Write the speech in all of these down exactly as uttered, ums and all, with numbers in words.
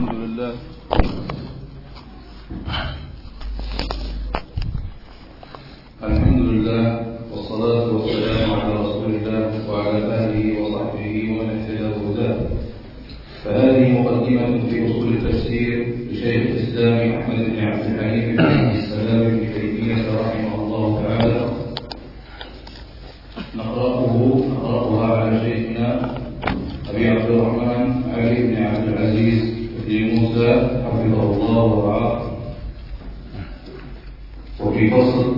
الحمد لله الحمد لله والصلاة والسلام على رسول الله وعلى آله وصحبه ومن اهتدى بهداه. فهذه مقدمة في أصول التفسير لشيخ الإسلام أحمد بن عبد الحليم بن عبد السلام بن تيمية رحمه الله تعالى، نقرأه نقرأها على شيخنا أبي عبد الرحمن علي بن عبد العزيز بن موسى حفظه الله ورعاه. وفي فصل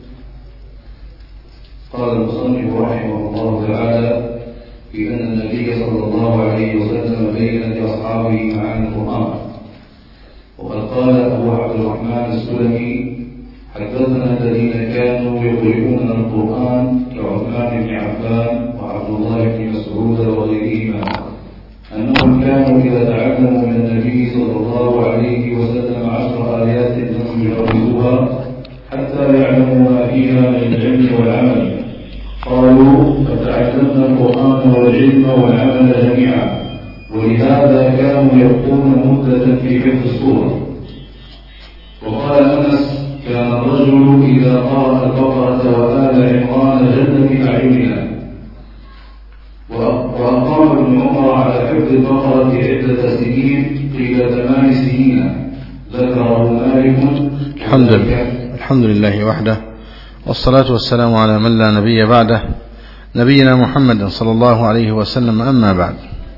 قال المصنف رحمه الله تعالى في أن النبي صلى الله عليه وسلم بين لأصحابه معاني القرآن. وقد قال أبو عبد الرحمن السلمي: حدثنا الذين كانوا يقرؤون القرآن كعثمان بن عفان وعبد الله بن مسعود وغيرهما أنهم كانوا إذا تعلموا من النبي صلى الله عليه وسلم عشر آيات لم يجاوزوها حتى يعلموا ما فيها من العلم والعمل، قالوا فتعلمنا القرآن والعلم والعمل جميعا، ولهذا كانوا يبقون مدة في حفظ السورة. وقال أنس: كان الرجل إذا قرأ البقرة وآل عمران جل في أعيننا. وأقام ابن عمر على حفظ البقرة عدة سنين، قيل ثمان سنين، ذكره مالك. الحمد لله الحمد لله وحده، والصلاة والسلام على من لا نبي بعده، نبينا محمد صلى الله عليه وسلم. أما بعد،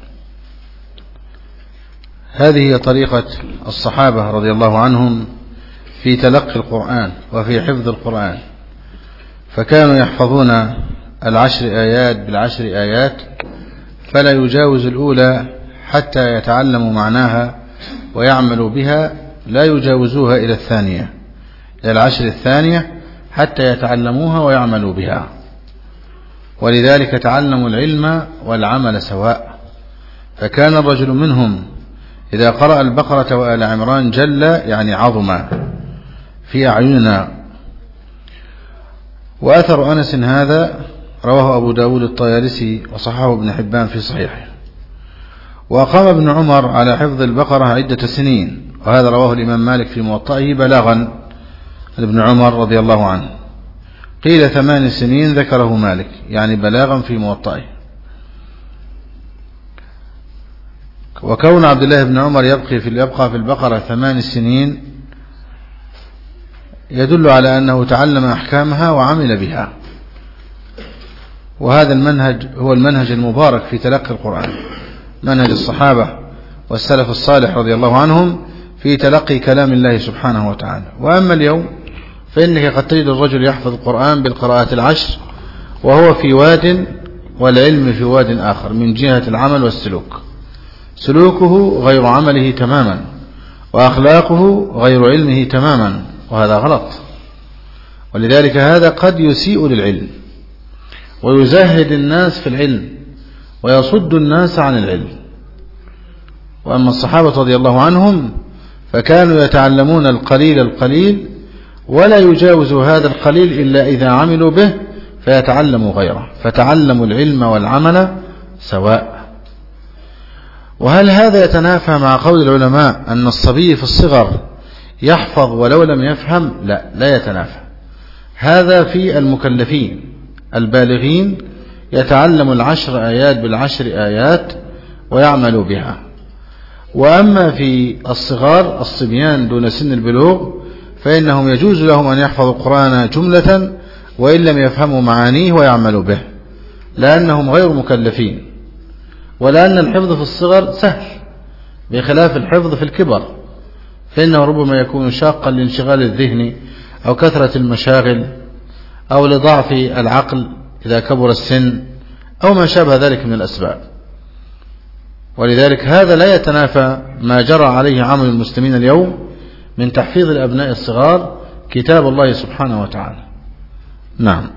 هذه هي طريقة الصحابة رضي الله عنهم في تلقي القرآن وفي حفظ القرآن، فكانوا يحفظون العشر آيات بالعشر آيات، فلا يجاوز الأولى حتى يتعلموا معناها ويعملوا بها، لا يجاوزوها إلى الثانية، إلى العشر الثانية حتى يتعلموها ويعملوا بها. ولذلك تعلموا العلم والعمل سواء. فكان الرجل منهم إذا قرأ البقرة وآل عمران جل يعني عظم في أعيننا. وأثر أنس هذا رواه أبو داود الطيالسي وصححه ابن حبان في صحيحه. وأقام ابن عمر على حفظ البقرة عدة سنين، وهذا رواه الإمام مالك في موطئه بلاغا ابن عمر رضي الله عنه، قيل ثمان سنين، ذكره مالك يعني بلاغا في موطئه. وكون عبد الله بن عمر يبقي في يبقى في البقرة ثمان سنين يدل على أنه تعلم أحكامها وعمل بها. وهذا المنهج هو المنهج المبارك في تلقي القرآن، منهج الصحابة والسلف الصالح رضي الله عنهم في تلقي كلام الله سبحانه وتعالى. وأما اليوم فإنك قد تجد الرجل يحفظ القرآن بالقراءات العشر وهو في واد والعلم في واد آخر من جهة العمل والسلوك، سلوكه غير عمله تماما، وأخلاقه غير علمه تماما، وهذا غلط. ولذلك هذا قد يسيء للعلم ويزهد الناس في العلم ويصد الناس عن العلم. وأما الصحابة رضي الله عنهم فكانوا يتعلمون القليل القليل ولا يجاوزوا هذا القليل إلا إذا عملوا به فيتعلموا غيره، فتعلموا العلم والعمل سواء. وهل هذا يتنافى مع قول العلماء أن الصبي في الصغر يحفظ ولو لم يفهم؟ لا، لا يتنافى. هذا في المكلفين البالغين يتعلم العشر آيات بالعشر آيات ويعمل بها. وأما في الصغار الصبيان دون سن البلوغ فإنهم يجوز لهم أن يحفظوا القرآن جملة وإن لم يفهموا معانيه ويعملوا به، لأنهم غير مكلفين، ولأن الحفظ في الصغر سهل بخلاف الحفظ في الكبر، فإنه ربما يكون شاقا لانشغال الذهن أو كثرة المشاغل أو لضعف العقل إذا كبر السن أو ما شابه ذلك من الأسباب. ولذلك هذا لا يتنافى ما جرى عليه عمل المسلمين اليوم من تحفيظ الأبناء الصغار كتاب الله سبحانه وتعالى. نعم.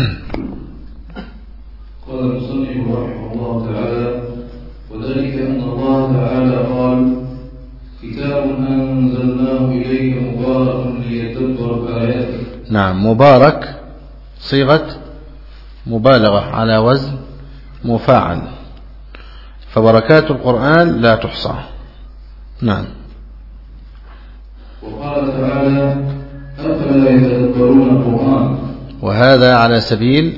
قال المصنف رحمه الله تعالى: وذلك أن الله تعالى قال: كتاب أنزلناه إليك مبارك ليدبروا آياته. نعم، مبارك صيغة مبالغة على وزن مفاعل، فبركات القرآن لا تحصى، نعم. وقال تعالى أفلا يتدبرون القرآن، وهذا على سبيل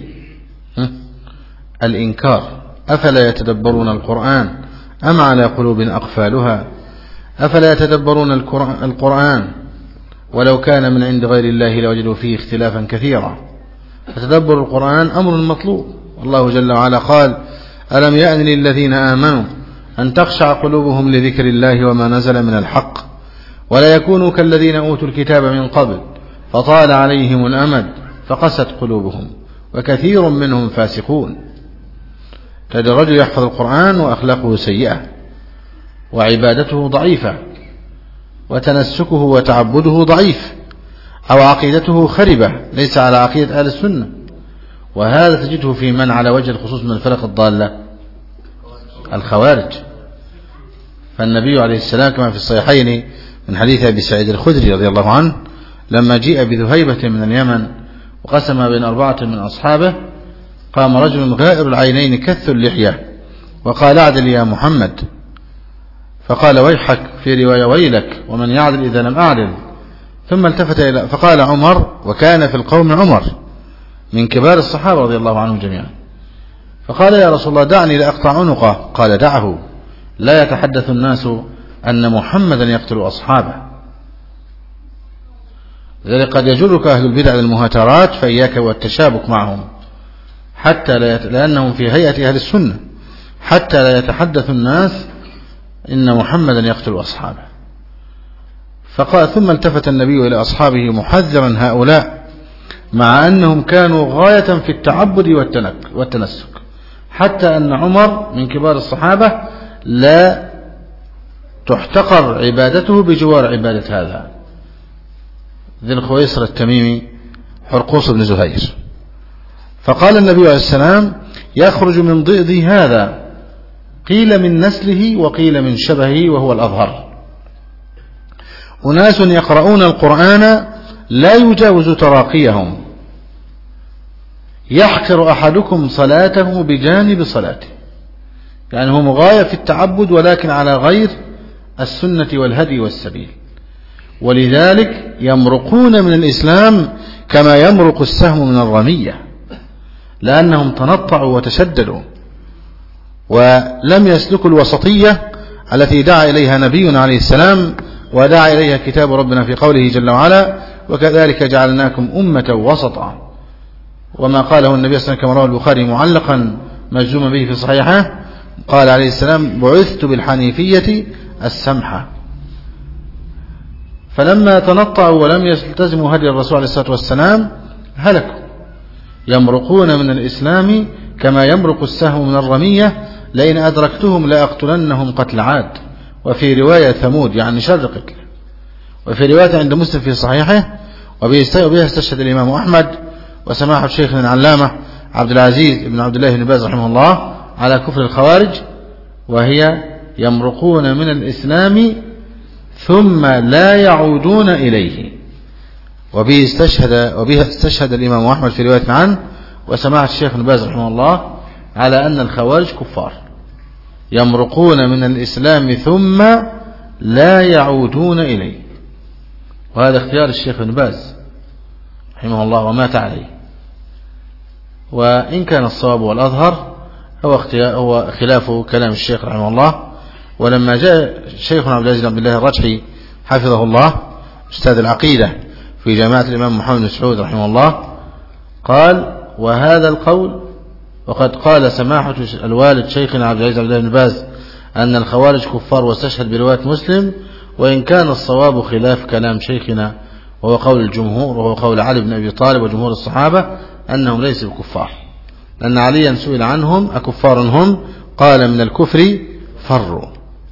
الإنكار. أفلا يتدبرون القرآن أم على قلوب أقفالها؟ أفلا يتدبرون القرآن ولو كان من عند غير الله لوجدوا فيه اختلافا كثيرا. فتدبر القرآن أمر مطلوب. الله جل وعلا قال ألم يأن للذين آمنوا أن تخشع قلوبهم لذكر الله وما نزل من الحق ولا يكونوا كالذين أوتوا الكتاب من قبل فطال عليهم الأمد فقست قلوبهم وكثير منهم فاسقون. تجد الرجل يحفظ القرآن وأخلاقه سيئة وعبادته ضعيفة وتنسكه وتعبده ضعيف أو عقيدته خربة ليس على عقيدة أهل السنة، وهذا تجده في من على وجه الخصوص من الفرق الضالة الخوارج. فالنبي عليه السلام كما في الصحيحين من حديث أبي سعيد الخدري رضي الله عنه لما جيء بذهيبة من اليمن وقسم بين أربعة من أصحابه قام رجل غائر العينين كث اللحية وقال اعدل يا محمد، فقال ويحك في رواية ويلك ومن يعدل إذا لم أعدل، ثم التفت إلى فقال عمر، وكان في القوم عمر من كبار الصحابة رضي الله عنهم جميعا، فقال يا رسول الله دعني لأقطع عنقه، قال دعه لا يتحدث الناس أن محمدا يقتل أصحابه. لذلك قد يجرك أهل البدع للمهاترات فإياك والتشابك معهم حتى لا يت... لأنهم في هيئة أهل السنة حتى لا يتحدث الناس إن محمدا يقتل أصحابه. فقال ثم التفت النبي إلى أصحابه محذرا هؤلاء مع أنهم كانوا غاية في التعبد والتنسك حتى أن عمر من كبار الصحابة لا تحتقر عبادته بجوار عبادة هذا ذي الخويصر التميمي حرقوس بن زهير. فقال النبي عليه السلام يخرج من ضئض هذا قيل من نسله وقيل من شبهه وهو الأظهر أناس يقرؤون القرآن لا يجاوز تراقيهم يحقر أحدكم صلاته بجانب صلاته، يعني هم غاية في التعبد ولكن على غير السنة والهدي والسبيل، ولذلك يمرقون من الإسلام كما يمرق السهم من الرمية لأنهم تنطعوا وتشددوا ولم يسلكوا الوسطية التي دعا إليها نبينا عليه السلام ودعا إليها كتاب ربنا في قوله جل وعلا وكذلك جعلناكم أمة وسطا، وما قاله النبي صلى الله عليه وسلم كما رواه البخاري معلقا مجزوما به في صحيحه قال عليه السلام بعثت بالحنيفية السمحة. فلما تنطعوا ولم يلتزموا هدي الرسول عليه الصلاة والسلام هلكوا يمرقون من الإسلام كما يمرق السهم من الرمية لئن أدركتهم لأقتلنهم قتل عاد، وفي رواية ثمود يعني شر قتل، وفي رواية عند مسلم في صحيحه وبها استشهد الإمام أحمد وسماحة شيخنا العلامة عبد العزيز بن عبد الله بن باز رحمه الله على كفر الخوارج، وهي يمرقون من الإسلام ثم لا يعودون إليه. وبه استشهد وبها استشهد الإمام أحمد في رواية عنه وسماحة الشيخ بن باز رحمه الله على أن الخوارج كفار يمرقون من الإسلام ثم لا يعودون إليه، وهذا اختيار الشيخ بن باز رحمه الله ومات عليه. وإن كان الصواب والأظهر هو, هو خلاف كلام الشيخ رحمه الله. ولما جاء شيخنا عبد العزيز بن عبد الله الرجحي حفظه الله أستاذ العقيدة في جامعة الإمام محمد بن سعود رحمه الله قال وهذا القول وقد قال سماحة الوالد شيخنا عبد العزيز بن عبد الله بن باز أن الخوارج كفار واستشهد برواية مسلم، وإن كان الصواب خلاف كلام شيخنا وهو قول الجمهور وهو قول علي بن أبي طالب وجمهور الصحابة أنهم ليسوا كفار، لأن عليا سئل عنهم أكفار هم قال من الكفر فروا.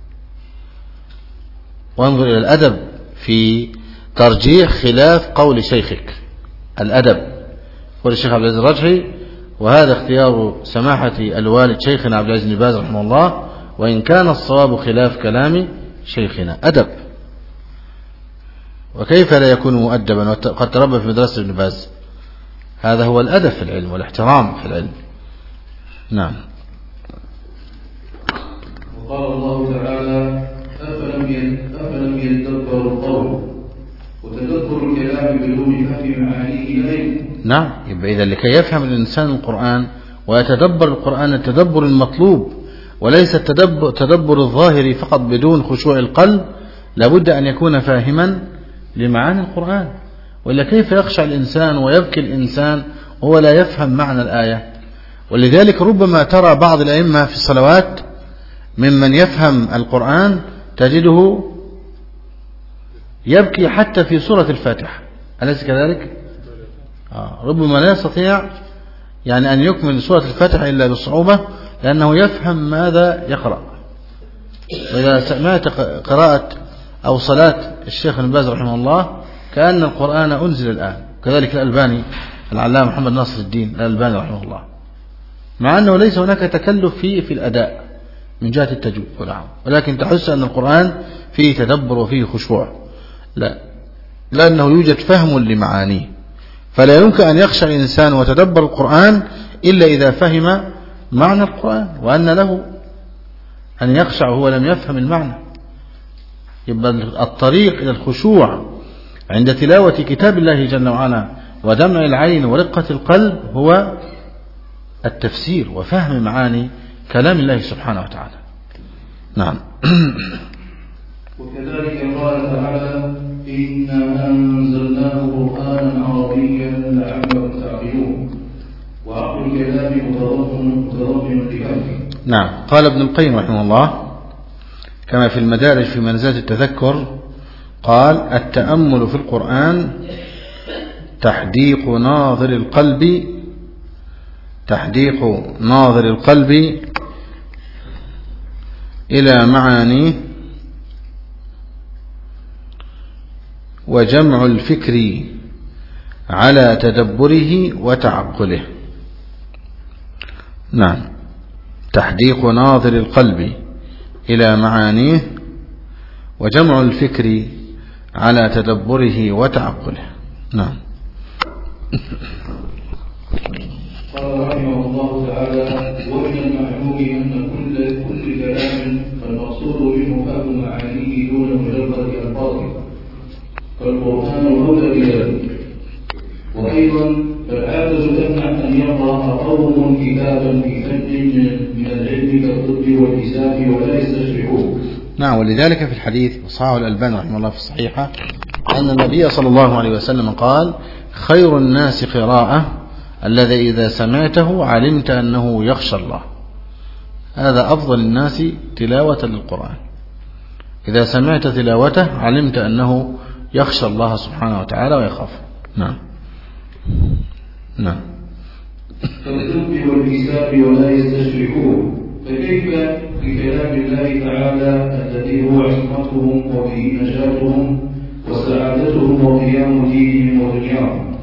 وانظر إلى الأدب في ترجيح خلاف قول شيخك، الأدب قول الشيخ عبد العزيز الرجحي وهذا اختيار سماحة الوالد شيخنا عبد العزيز بن باز رحمه الله، وإن كان الصواب خلاف كلام شيخنا. أدب، وكيف لا يكون مؤدبا وقد تربى في مدرسة ابن باز؟ هذا هو الأدب في العلم والاحترام في العلم. نعم. وقال الله تعالى أفلم أفلم يتدبروا القول وتدبر الكلام بدون فهم معانيه لا يمكن. نعم، يبقى إذا لكي يفهم الإنسان القرآن ويتدبر القرآن التدبر المطلوب وليس التدبر تدبر الظاهر فقط بدون خشوع القلب، لابد أن يكون فاهما لمعاني القرآن، وإلا كيف يخشع الإنسان ويبكي الإنسان وهو لا يفهم معنى الآية؟ ولذلك ربما ترى بعض الأئمة في الصلوات ممن يفهم القرآن تجده يبكي حتى في سورة الفاتحة، أليس كذلك؟ آه ربما لا يستطيع يعني أن يكمل سورة الفاتحة إلا بصعوبة لأنه يفهم ماذا يقرأ. وإذا سمعت قراءة أو صلاة الشيخ ابن باز رحمه الله كأن القرآن أنزل الآن، كذلك الألباني العلامة محمد ناصر الدين الألباني رحمه الله، مع أنه ليس هناك تكلف فيه في الأداء من جهة التجويد والعام، ولكن تحس أن القرآن فيه تدبر وفيه خشوع، لا، لأنه يوجد فهم لمعانيه، فلا يمكن أن يخشى الإنسان وتدبر القرآن إلا إذا فهم معنى القرآن، وأن له أن يخشع وهو لم يفهم المعنى. يبقى الطريق إلى الخشوع عند تلاوة كتاب الله جل وعلا ودمع العين ورقة القلب هو التفسير وفهم معاني كلام الله سبحانه وتعالى. نعم. وكذلك قال تعالى إنا أنزلناه قرآنا عربيا لعلكم تعقلون، وعقل الكلام متضمن لفهمه. نعم. قال ابن القيم رحمه الله كما في المدارج في منزلة التذكر قال التأمل في القرآن تحديق ناظر القلب تحديق ناظر القلب إلى معانيه وجمع الفكر على تدبره وتعقله. نعم، تحديق ناظر القلب إلى معانيه وجمع الفكر على تدبره وتعقله. نعم. قال رحمه الله تعالى ومن المعلوم أن كل كل كلام فالمقصود منه فهم معانيه دون مجرد ألفاظه، فالقرآن أولى بذلك. وأيضا فالعادة تمنع أن يقرأ قوم كتابا في فن من العلم كالطب والحساب ولا يستشرحوه. نعم، ولذلك في الحديث صححه الألباني رحمه الله في الصحيحة أن النبي صلى الله عليه وسلم قال خير الناس قراءة الذي إذا سمعته علمت أنه يخشى الله. هذا أفضل الناس تلاوة للقرآن، إذا سمعت تلاوته علمت أنه يخشى الله سبحانه وتعالى ويخاف. نعم. نعم. كالطب والحساب ولا يستشرحوه، فكيف بكلام الله تعالى الذي هو عصمتهم وفيه نجاتهم وسعادتهم وقيام دينهم ودنياهم.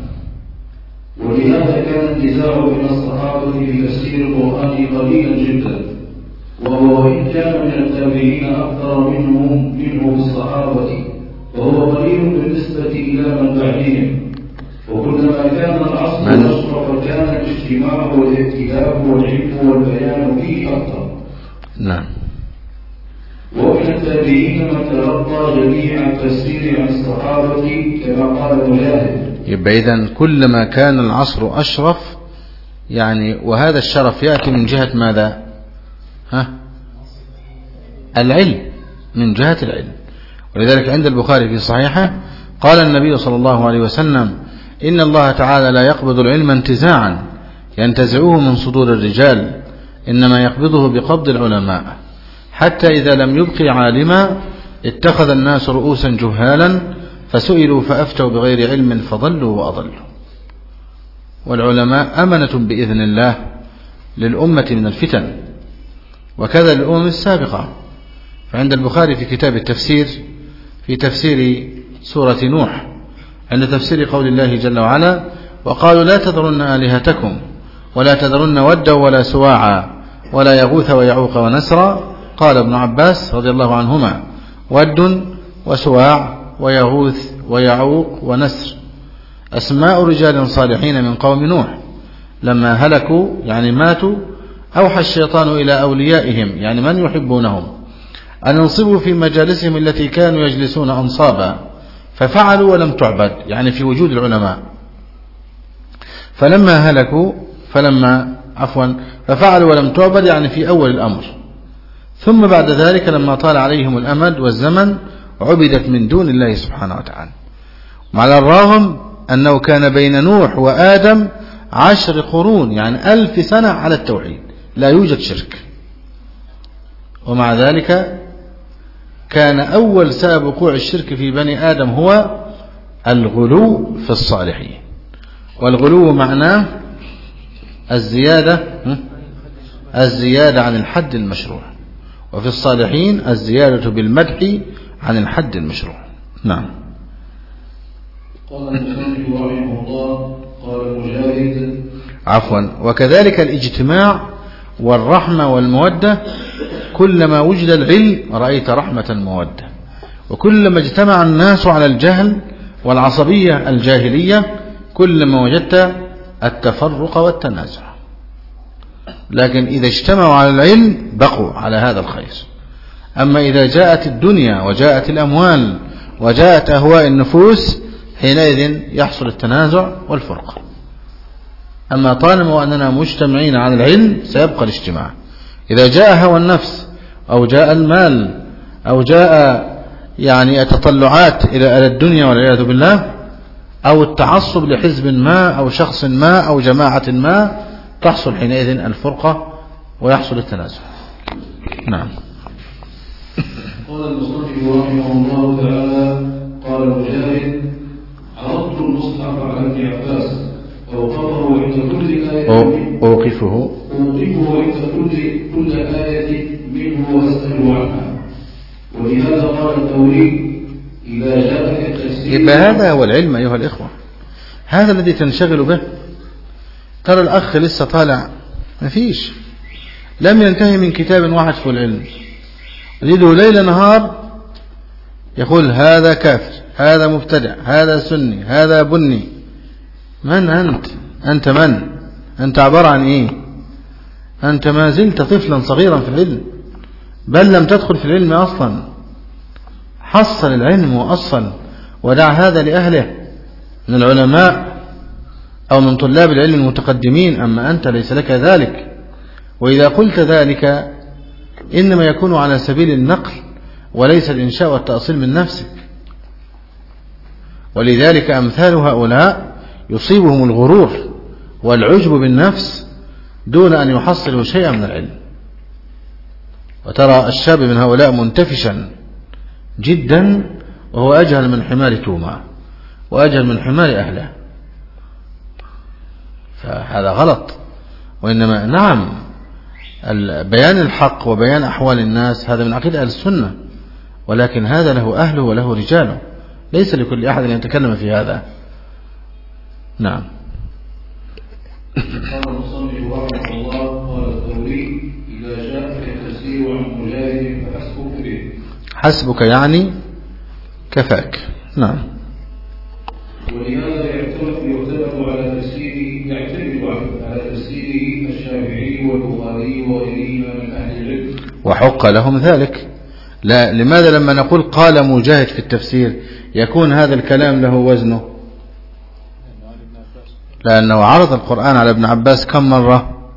ولهذا كان النزاع بين الصحابة في تفسير القرآن قليلا جدا، وهو وإن كان من التابعين أكثر منهم منه الصحابة، وهو قليل بالنسبة إلى من بعدهم. وكلما كان العصر أشرف كان الاجتماع والائتلاف والعلم والبيان فيه أكثر. نعم. ومن التابعين من تلقى جميع التفسير عن الصحابة كما قال مجاهد. يبقى إذن كلما كان العصر أشرف، يعني وهذا الشرف يأتي من جهة ماذا؟ ها؟ العلم، من جهة العلم. ولذلك عند البخاري في صحيحه قال النبي صلى الله عليه وسلم إن الله تعالى لا يقبض العلم انتزاعا ينتزعوه من صدور الرجال، إنما يقبضه بقبض العلماء، حتى إذا لم يبقي عالما اتخذ الناس رؤوسا جهالا فسئلوا فأفتوا بغير علم فضلوا وأضلوا. والعلماء أمنة بإذن الله للأمة من الفتن، وكذا للأمم السابقة. فعند البخاري في كتاب التفسير في تفسير سورة نوح عند تفسير قول الله جل وعلا وقالوا لا تذرن آلهتكم ولا تذرن ودا ولا سواعا ولا يغوث ويعوق ونسرا، قال ابن عباس رضي الله عنهما ود وسواع ويغوث ويعوق ونسر أسماء رجال صالحين من قوم نوح، لما هلكوا يعني ماتوا أوحى الشيطان إلى أوليائهم يعني من يحبونهم أن ينصبوا في مجالسهم التي كانوا يجلسون أنصابا ففعلوا ولم تعبد، يعني في وجود العلماء. فلما هلكوا فلما عفوا ففعلوا ولم تعبد، يعني في أول الأمر. ثم بعد ذلك لما طال عليهم الأمد والزمن عبدت من دون الله سبحانه وتعالى، على الرغم أنه كان بين نوح وآدم عشر قرون، يعني ألف سنة على التوحيد لا يوجد شرك. ومع ذلك كان أول سبب وقوع الشرك في بني آدم هو الغلو في الصالحين. والغلو معناه الزيادة الزيادة عن الحد المشروع، وفي الصالحين الزيادة بالمدح عن الحد المشروع. نعم. قال المصنف رحمه الله قال مجاهد عفوا وكذلك الاجتماع والرحمة والمودة، كلما وجد العلم رأيت رحمة المودة، وكلما اجتمع الناس على الجهل والعصبية الجاهلية كلما وجدت التفرق والتنازع. لكن إذا اجتمعوا على العلم بقوا على هذا الخير. أما إذا جاءت الدنيا وجاءت الأموال وجاءت أهواء النفوس حينئذ يحصل التنازع والفرقة. أما طالما أننا مجتمعين على العلم سيبقى الاجتماع. إذا جاء هوى النفس أو جاء المال أو جاء يعني التطلعات إلى الدنيا والعياذ بالله، أو التعصب لحزب ما أو شخص ما أو جماعة ما، تحصل حينئذ الفرقة ويحصل التنازع. نعم. قال المصنف رحمه الله تعالى قال مجاهد عرضت المصحف على ابن عباس فوقفه عند كل آية أوقفه أوقفه عند كل كل آية منه وأسأل عنها. ولهذا قال الثوري إذا جاءك التفسير. يبقى هذا هو العلم أيها الإخوة، هذا الذي تنشغل به. ترى الأخ لسه طالع ما فيش، لم ينتهي من كتاب واحد في العلم، يجده ليل نهار يقول هذا كافر، هذا مبتدع، هذا سني، هذا بني. من أنت؟ أنت من؟ أنت عبارة عن إيه؟ أنت ما زلت طفلا صغيرا في العلم، بل لم تدخل في العلم أصلا. حصل العلم وأصل ودع هذا لأهله من العلماء أو من طلاب العلم المتقدمين. أما أنت ليس لك ذلك، وإذا قلت ذلك إنما يكون على سبيل النقل وليس الإنشاء والتأصيل من نفسك. ولذلك أمثال هؤلاء يصيبهم الغرور والعجب بالنفس دون أن يحصلوا شيئا من العلم. وترى الشاب من هؤلاء منتفشا جدا وهو أجهل من حمار توما وأجهل من حمار أهله، فهذا غلط. وإنما نعم بيان الحق وبيان أحوال الناس هذا من عقيدة أهل السنة، ولكن هذا له أهله وله رجاله، ليس لكل أحد أن يتكلم في هذا. نعم. قال المصنف رحمه الله قال الثوري إذا جاءك التفسير عن مجاهد فحسبك به. حسبك يعني كفاك. نعم. ولهذا يعتمد على تفسيره يعتمد على تفسيره الشافعي والبخاري وغيرهما من أهل العلم، وحق لهم ذلك. لا، لماذا لما نقول قال مجاهد في التفسير يكون هذا الكلام له وزنه؟ لأنه عرض القرآن على ابن عباس كم مرة؟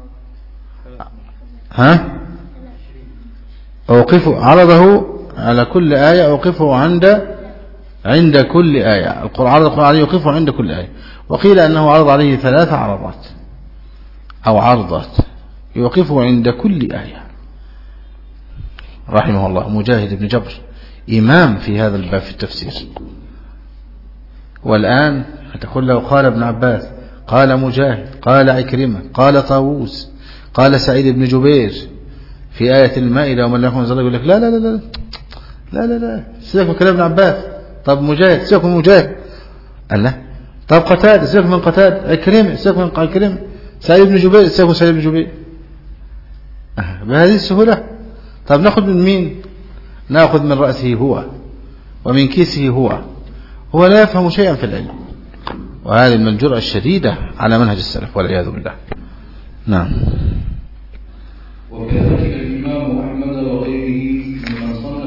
ها؟ أوقفه، عرضه على كل آية، أوقفه عند عند كل آية. القرآن عرض القرآن عليه يوقفه عند كل آية. وقيل أنه عرض عليه ثلاث عرضات أو عرضات يوقفه عند كل آية. رحمه الله مجاهد بن جبر إمام في هذا الباب في التفسير. والآن هتقول له قال ابن عباس، قال مجاهد، قال عكرمة، قال طاووس، قال سعيد بن جبير في آية المائدة ومن لا يكون زرق، يقول لك لا لا لا لا لا لا لا سيبك من كلام ابن عباس. طب مجاهد سيبك من مجاهد، قال لا. طب قتاد سيبك من قتاد، عكرمة سيبك من عكرمة، سعيد بن جبير سيبك من سعيد بن جبير. بهذه السهولة. طب نأخذ من مين؟ نأخذ من رأسه هو ومن كيسه هو. هو لا يفهم شيئا في العلم، وهذه من الجرأة الشديدة على منهج السلف والعياذ بالله. نعم. وكذلك الإمام أحمد وغيره ممن صنف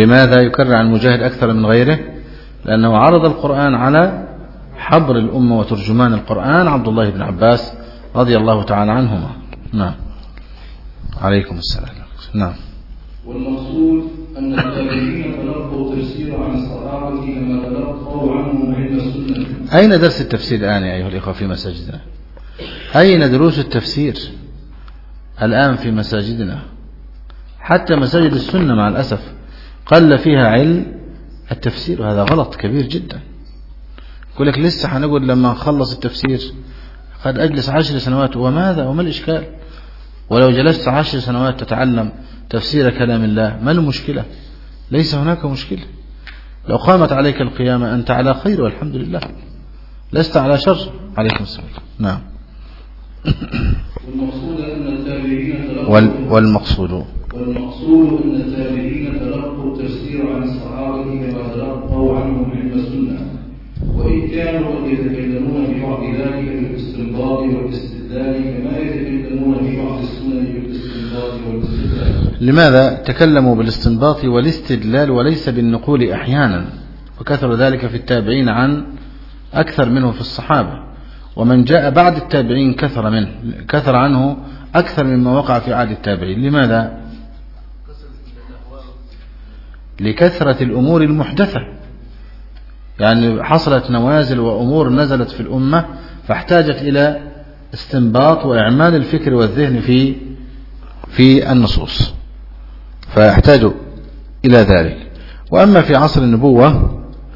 لماذا يكرر عن مجاهد أكثر من غيره؟ لأنه عرض القرآن على حبر الأمة وترجمان القرآن عبد الله بن عباس رضي الله تعالى عنهما. نعم. عليكم السلام. نعم. والمقصود أن التابعين تلقوا تفسير عن الصحابة كما تلقوا عنهم علم السنة. أين درس التفسير الآن يا أيها الإخوة في مساجدنا؟ أين دروس التفسير الآن في مساجدنا؟ حتى مساجد السنة مع الأسف قل فيها علم التفسير، وهذا غلط كبير جدا. يقول لك لسه هنقول لما نخلص التفسير قد أجلس عشر سنوات، وماذا وما الإشكال؟ ولو جلست عشر سنوات تتعلم تفسير كلام الله ما المشكلة؟ ليس هناك مشكلة. لو قامت عليك القيامة أنت على خير والحمد لله، لست على شر. عليكم السلام. نعم. والمقصود أن التابعين تلقوا وال والمقصود والمقصود أن التابعين تلقوا التفسير عن الصحابة كما تلقوا عنهم علم السنة، وإن كانوا قد يتكلمون في بعض ذلك بالاستنباط والاستدلال كما يتكلمون في بعض السنن بالاستنباط والاستدلال. لماذا تكلموا بالاستنباط والاستدلال وليس بالنقول أحيانا؟ وكثر ذلك في التابعين عن أكثر منه في الصحابة، ومن جاء بعد التابعين كثر منه كثر عنه أكثر مما وقع في عهد التابعين. لماذا؟ لكثرة الأمور المحدثة، يعني حصلت نوازل وأمور نزلت في الأمة فاحتاجت إلى استنباط وإعمال الفكر والذهن في في النصوص، فيحتاج إلى ذلك. وأما في عصر النبوة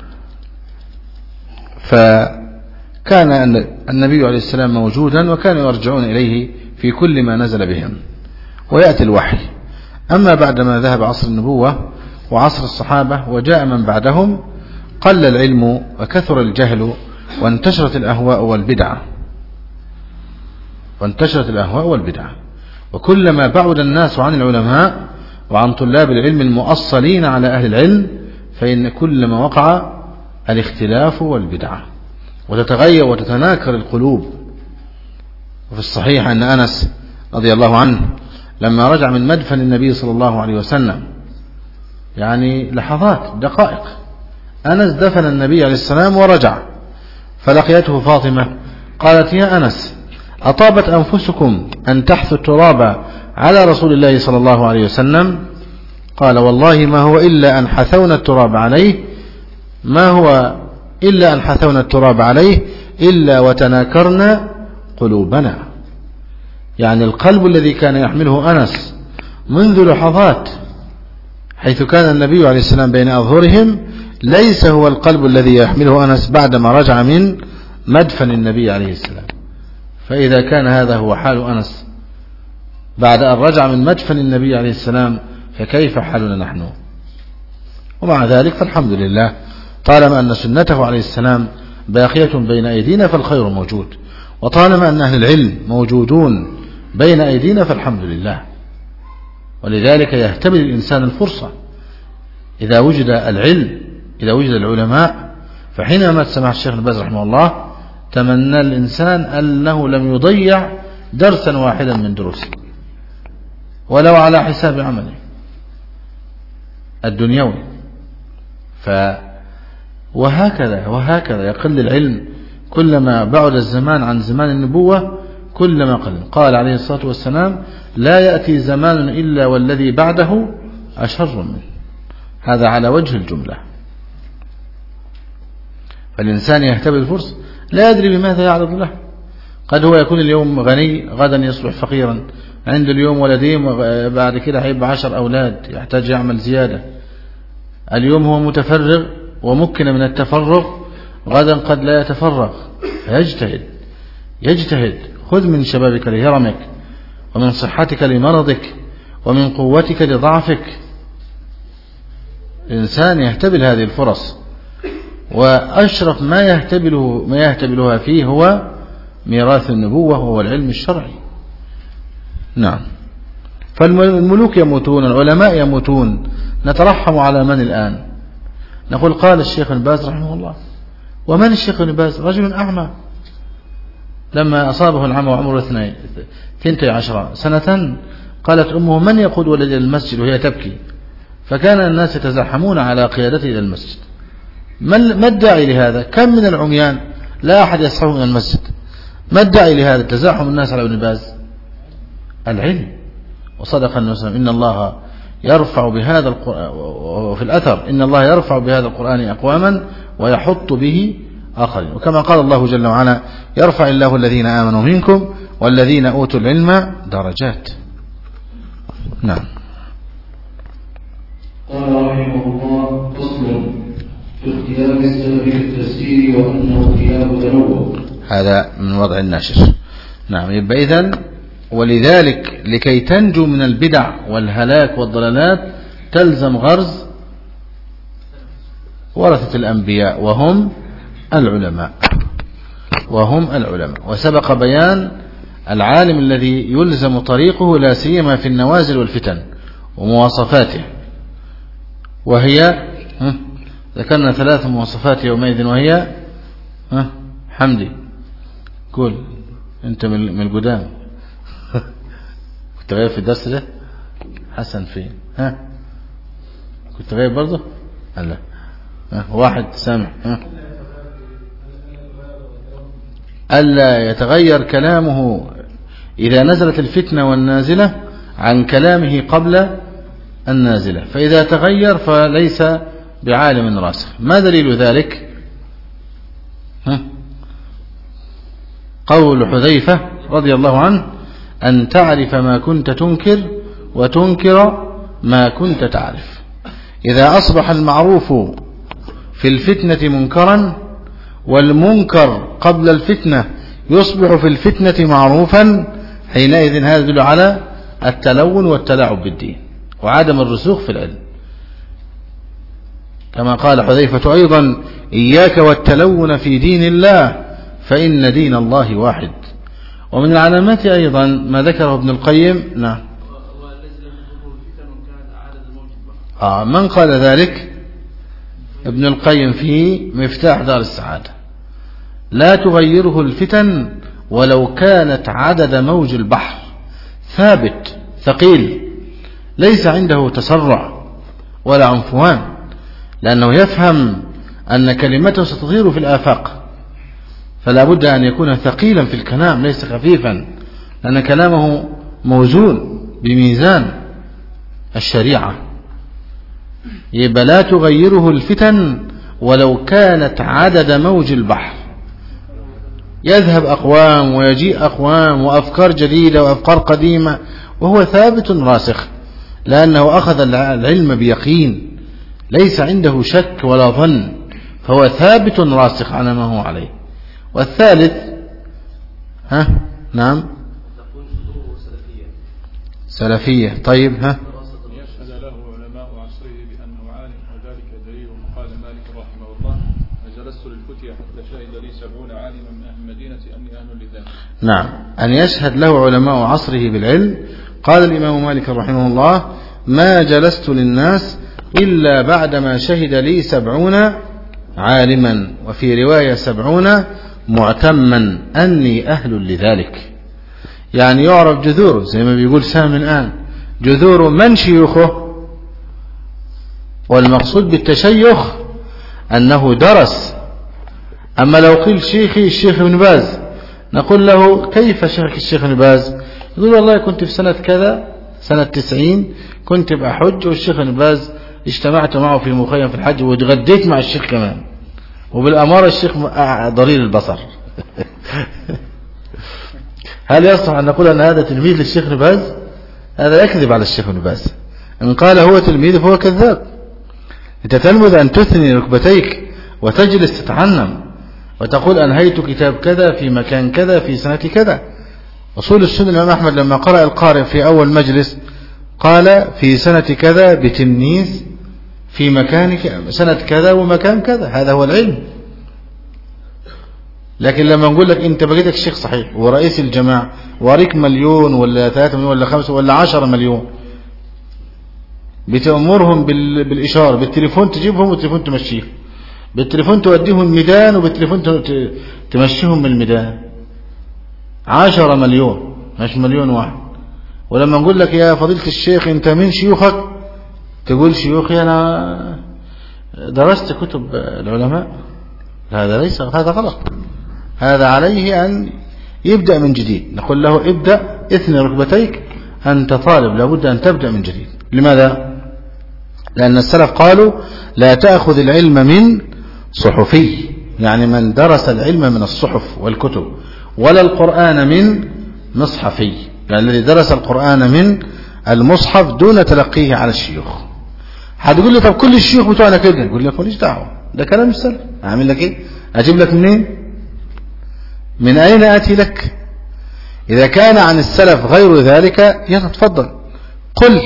فكان النبي عليه السلام موجودا وكانوا يرجعون إليه في كل ما نزل بهم ويأتي الوحي. أما بعدما ذهب عصر النبوة وعصر الصحابة وجاء من بعدهم قل العلم وكثر الجهل وانتشرت الأهواء والبدعة وانتشرت الأهواء والبدعة وكلما بعد الناس عن العلماء وعن طلاب العلم المؤصلين على أهل العلم فإن كلما وقع الاختلاف والبدعة وتتغير وتتناكر القلوب. وفي الصحيح أن أنس رضي الله عنه لما رجع من مدفن النبي صلى الله عليه وسلم، يعني لحظات دقائق، أنس دفن النبي عليه السلام ورجع، فلقيته فاطمة قالت: يا أنس، أطابت أنفسكم أن تحثوا التراب على رسول الله صلى الله عليه وسلم؟ قال: والله ما هو إلا أن حثونا التراب عليه ما هو إلا أن حثونا التراب عليه إلا وتناكرنا قلوبنا. يعني القلب الذي كان يحمله أنس منذ لحظات حيث كان النبي عليه السلام بين أظهرهم ليس هو القلب الذي يحمله أنس بعدما رجع من مدفن النبي عليه السلام. فإذا كان هذا هو حال أنس بعد أن رجع من مدفن النبي عليه السلام فكيف حالنا نحن؟ ومع ذلك فالحمد لله، طالما أن سنته عليه السلام باقية بين أيدينا فالخير موجود، وطالما أن أهل العلم موجودون بين أيدينا فالحمد لله. ولذلك يهتبل الإنسان الفرصة إذا وجد العلم، إذا وجد العلماء، فحينما مات سماحة الشيخ ابن باز رحمه الله تمنى الإنسان أنه لم يضيع درسا واحدا من دروسه ولو على حساب عمله الدنيوي. ف وهكذا وهكذا يقل العلم كلما بعد الزمان عن زمان النبوة كلما قل. قال عليه الصلاة والسلام: لا يأتي زمان إلا والذي بعده أشر منه. هذا على وجه الجملة. فالإنسان يهتبل الفرصة، لا يدري بماذا يعرض له. قد هو يكون اليوم غني غدا يصبح فقيرا، عنده اليوم ولدين وبعد كده هيبقى عشر أولاد يحتاج يعمل زيادة. اليوم هو متفرغ ومكن من التفرغ، غدا قد لا يتفرغ، فيجتهد يجتهد. خذ من شبابك لهرمك، ومن صحتك لمرضك، ومن قوتك لضعفك. الإنسان يهتبل هذه الفرص، وأشرف ما يهتبله ما يهتبلها فيه هو ميراث النبوة وهو العلم الشرعي. نعم. فالملوك يموتون، العلماء يموتون، نترحم على من الآن؟ نقول: قال الشيخ ابن باز رحمه الله. ومن الشيخ ابن باز؟ رجل أعمى لما أصابه العمى وعمره اثنتي عشر سنة قالت أمه: من يقود ولد المسجد؟ وهي تبكي، فكان الناس يتزاحمون على قيادته إلى المسجد. ما الداعي لهذا؟ كم من العميان لا أحد يصحبه من المسجد. ما الداعي لهذا تزاحم الناس على ابن باز؟ العلم. وصدق النبي صلى الله عليه وسلم إن الله يرفع بهذا القرآن، وفي الأثر إن الله يرفع بهذا القرآن أقواما ويحط به آخرين. وكما قال الله جل وعلا يرفع الله الذين آمنوا منكم والذين أوتوا العلم درجات. نعم. قال رحمه الله: فصل في اختيار السلف في التفسير وأنه اختيار تنوع. هذا من وضع الناشر. نعم. يبقى إذن ولذلك لكي تنجو من البدع والهلاك والضلالات تلزم غرز ورثة الأنبياء وهم العلماء وهم العلماء. وسبق بيان العالم الذي يلزم طريقه لا سيما في النوازل والفتن ومواصفاته، وهي ذكرنا ثلاث مواصفات يومئذ، وهي ها حمدي قول انت من القدام كنت غايب في الدرس ده؟ حسن فين؟ ها كنت غايب برضه؟ لا ها واحد سامع. ها ألا يتغير كلامه إذا نزلت الفتنة والنازلة عن كلامه قبل النازلة، فإذا تغير فليس بعالم راسخ. ما دليل ذلك؟ ها قول حذيفة رضي الله عنه: أن تعرف ما كنت تنكر وتنكر ما كنت تعرف. إذا أصبح المعروف في الفتنة منكرا والمنكر قبل الفتنة يصبح في الفتنة معروفا، حينئذ هذا يدل على التلون والتلاعب بالدين وعدم الرسوخ في العلم. كما قال حذيفة أيضا: إياك والتلون في دين الله فإن دين الله واحد. ومن العلامات أيضا ما ذكره ابن القيم. نعم. آه من قال ذلك؟ ابن القيم في مفتاح دار السعادة: لا تغيره الفتن ولو كانت عدد موج البحر. ثابت ثقيل ليس عنده تسرع ولا عنفوان، لأنه يفهم أن كلمته ستطير في الآفاق، فلا بد أن يكون ثقيلا في الكلام ليس خفيفا، لأن كلامه موزون بميزان الشريعة. يبقى لا تغيره الفتن ولو كانت عدد موج البحر. يذهب أقوام ويجيء أقوام وأفكار جديدة وأفكار قديمة وهو ثابت راسخ، لأنه أخذ العلم بيقين ليس عنده شك ولا ظن، فهو ثابت راسخ على ما هو عليه. والثالث ها نعم سلفية. طيب ها يشهد له علماء عصره بأنه عالم، وذلك دليل قال مالك رحمه الله: جلست للفتية حتى شهد لي سبعون عالما من أهل المدينة أني أهل لذلك. نعم، أن يشهد له علماء عصره بالعلم. قال الإمام مالك رحمه الله: ما جلست للناس إلا بعدما شهد لي سبعون عالما، وفي رواية سبعون معتما أني أهل لذلك. يعني يعرف جذوره زي ما بيقول سامي الآن، جذور من شيوخه. والمقصود بالتشيخ أنه درس. أما لو قيل شيخي الشيخ ابن باز نقول له: كيف شيخك الشيخ ابن باز؟ يقول: والله كنت في سنة كذا سنة تسعين كنت بأحج، والشيخ ابن باز اجتمعت معه في مخيم في الحج وتغديت مع الشيخ كمان، وبالأمارة الشيخ ضرير البصر. هل يصح أن نقول أن هذا تلميذ للشيخ ابن باز؟ هذا يكذب على الشيخ ابن باز. إن قال هو تلميذ فهو كذاب. أنت تلمذ أن تثني ركبتيك وتجلس تتعنم وتقول: أنهيت كتاب كذا في مكان كذا في سنة كذا. أصول السنة الإمام أحمد لما قرأ القارئ في أول مجلس قال: في سنة كذا بتلميذ في مكان سنة كذا ومكان كذا. هذا هو العلم. لكن لما نقول لك أنت بقيتك الشيخ صحيح ورئيس الجماعة واريك مليون ولا ثلاثة مليون ولا خمسة ولا عشرة مليون، بتأمرهم بالإشارة بالتليفون تجيبهم والتليفون تمشيهم، بالتليفون توديهم الميدان وبالتليفون تمشيهم من الميدان. عشرة مليون مش مليون واحد. ولما نقول لك: يا فضيلة الشيخ أنت من شيوخك؟ تقول شيوخي أنا درست كتب العلماء، هذا ليس، هذا غلط. هذا عليه أن يبدأ من جديد. نقول له ابدأ اثني ركبتيك، أنت طالب لابد أن تبدأ من جديد. لماذا؟ لأن السلف قالوا لا تأخذ العلم من صحفي، يعني من درس العلم من الصحف والكتب، ولا القرآن من مصحفي، يعني الذي درس القرآن من المصحف دون تلقيه على الشيوخ. هتقول لي طب كل الشيوخ بتوعنا كده، يقول لك ماليش دعوه، ده كلام السلف. اعمل لك ايه؟ اجيب لك منين؟ من اين اتي لك؟ اذا كان عن السلف غير ذلك يتفضل. قل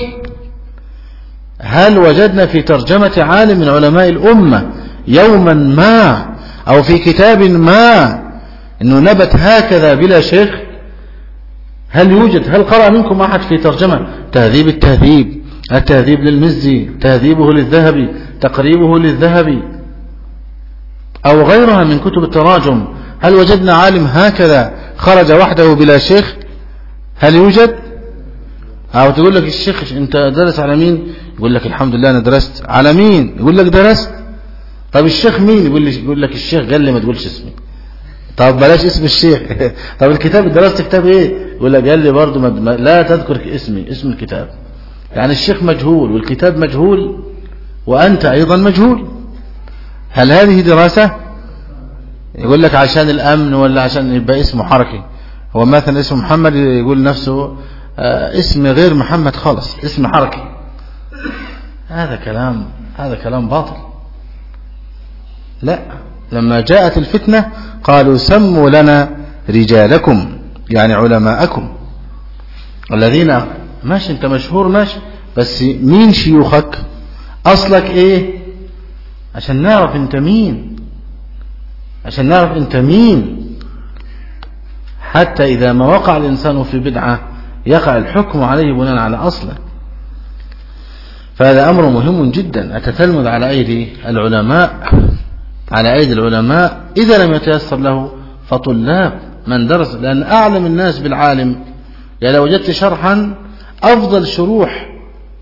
هل وجدنا في ترجمة عالم من علماء الأمة يوما ما أو في كتاب ما أنه نبت هكذا بلا شيخ؟ هل يوجد؟ هل قرأ منكم أحد في ترجمة تهذيب التهذيب، التهذيب للمزي، تهذيبه للذهبي، تقريبه للذهبي، أو غيرها من كتب التراجم؟ هل وجدنا عالم هكذا خرج وحده بلا شيخ؟ هل يوجد؟ أو تقول لك الشيخ أنت درس على مين؟ يقول لك الحمد لله أنا درست على مين؟ يقول لك درست. طب الشيخ مين؟ يقول لي يقول لك الشيخ قال لي ما تقولش اسمي. طب بلاش اسم الشيخ. طب الكتاب درست كتاب ايه؟ يقول لك قال لي برضه ما لا تذكر اسمي، اسم الكتاب. يعني الشيخ مجهول والكتاب مجهول وأنت أيضا مجهول. هل هذه دراسة؟ يقول لك عشان الأمن ولا عشان يبقى اسمه حركي. هو مثلا اسمه محمد يقول نفسه اسم غير محمد خالص، اسم حركي. هذا كلام هذا كلام باطل. لا، لما جاءت الفتنة قالوا سموا لنا رجالكم، يعني علماءكم الذين ماشي انت مشهور ماشي، بس مين شيوخك؟ أصلك ايه؟ عشان نعرف انت مين، عشان نعرف انت مين، حتى إذا ما وقع الإنسان في بدعة يقع الحكم عليه بناء على أصله. فهذا أمر مهم جدا. التتلمذ على أيدي العلماء، على أيدي العلماء إذا لم يتيسر له فطلاب من درس، لأن أعلم الناس بالعالم. يعني لو وجدت شرحا أفضل شروح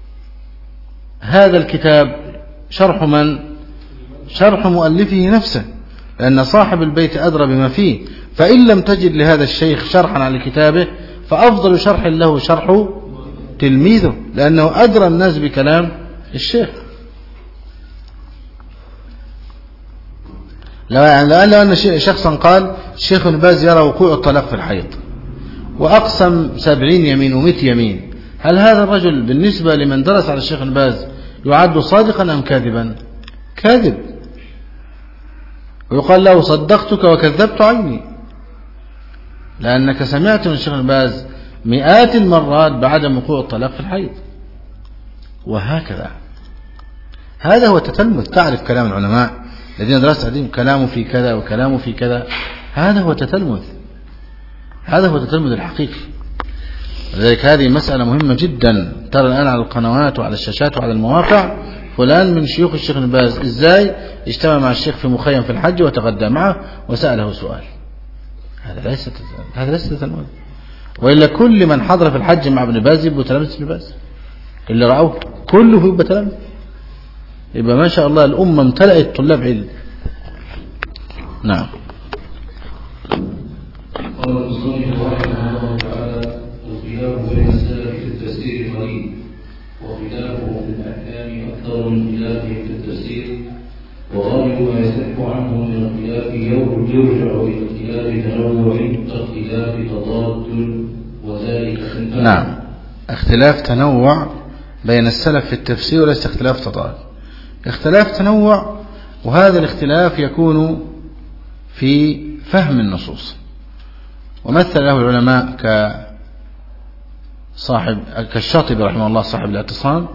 هذا الكتاب شرح من؟ شرح مؤلفه نفسه، لأن صاحب البيت أدرى بما فيه. فإن لم تجد لهذا الشيخ شرحا على كتابه فأفضل شرح له شرح تلميذه، لأنه أدرى الناس بكلام الشيخ. لو يعني لو أن شخصا قال الشيخ ابن باز يرى وقوع الطلاق في الحيض وأقسم سبعين يمين ومئة يمين، هل هذا الرجل بالنسبة لمن درس على الشيخ ابن باز يعد صادقا أم كاذبا؟ كاذب. ويقال له صدقتك وكذبت عيني، لأنك سمعت من الشيخ ابن باز مئات المرات بعدم وقوع الطلاق في الحيض. وهكذا هذا هو التتلمذ. تعرف كلام العلماء الذين درست عليهم كلامه في كذا وكلامه في كذا، هذا هو التتلمذ، هذا هو التتلمذ الحقيقي. لذلك هذه مسألة مهمة جدا. ترى الآن على القنوات وعلى الشاشات وعلى المواقع فلان من شيوخ الشيخ ابن باز ازاي اجتمع مع الشيخ في مخيم في الحج وتغدى معه وسأله سؤال. هذا ليس هذا ليس تتلمذ. وإلا كل من حضر في الحج مع ابن باز يبقوا تلامذة ابن باز، اللي رأوه كله يبقى تلامذة. يبقى ما شاء الله الأمة امتلأت طلاب علم. نعم. قال المصنف رحمه الله تعالى: الخلاف بين السلف في التفسير قليل، وخلافه في الأحكام أكثر من خلافه في التفسير، وغالب ما يصح عنه من الخلاف يرجع إلى اختلاف تنوع كاختلاف تضاد، وذلك نعم، اختلاف تنوع بين السلف في التفسير وليس اختلاف تضاد. اختلاف تنوع، وهذا الاختلاف يكون في فهم النصوص. ومثل له العلماء كصاحب كالشاطبي رحمه الله صاحب الاعتصام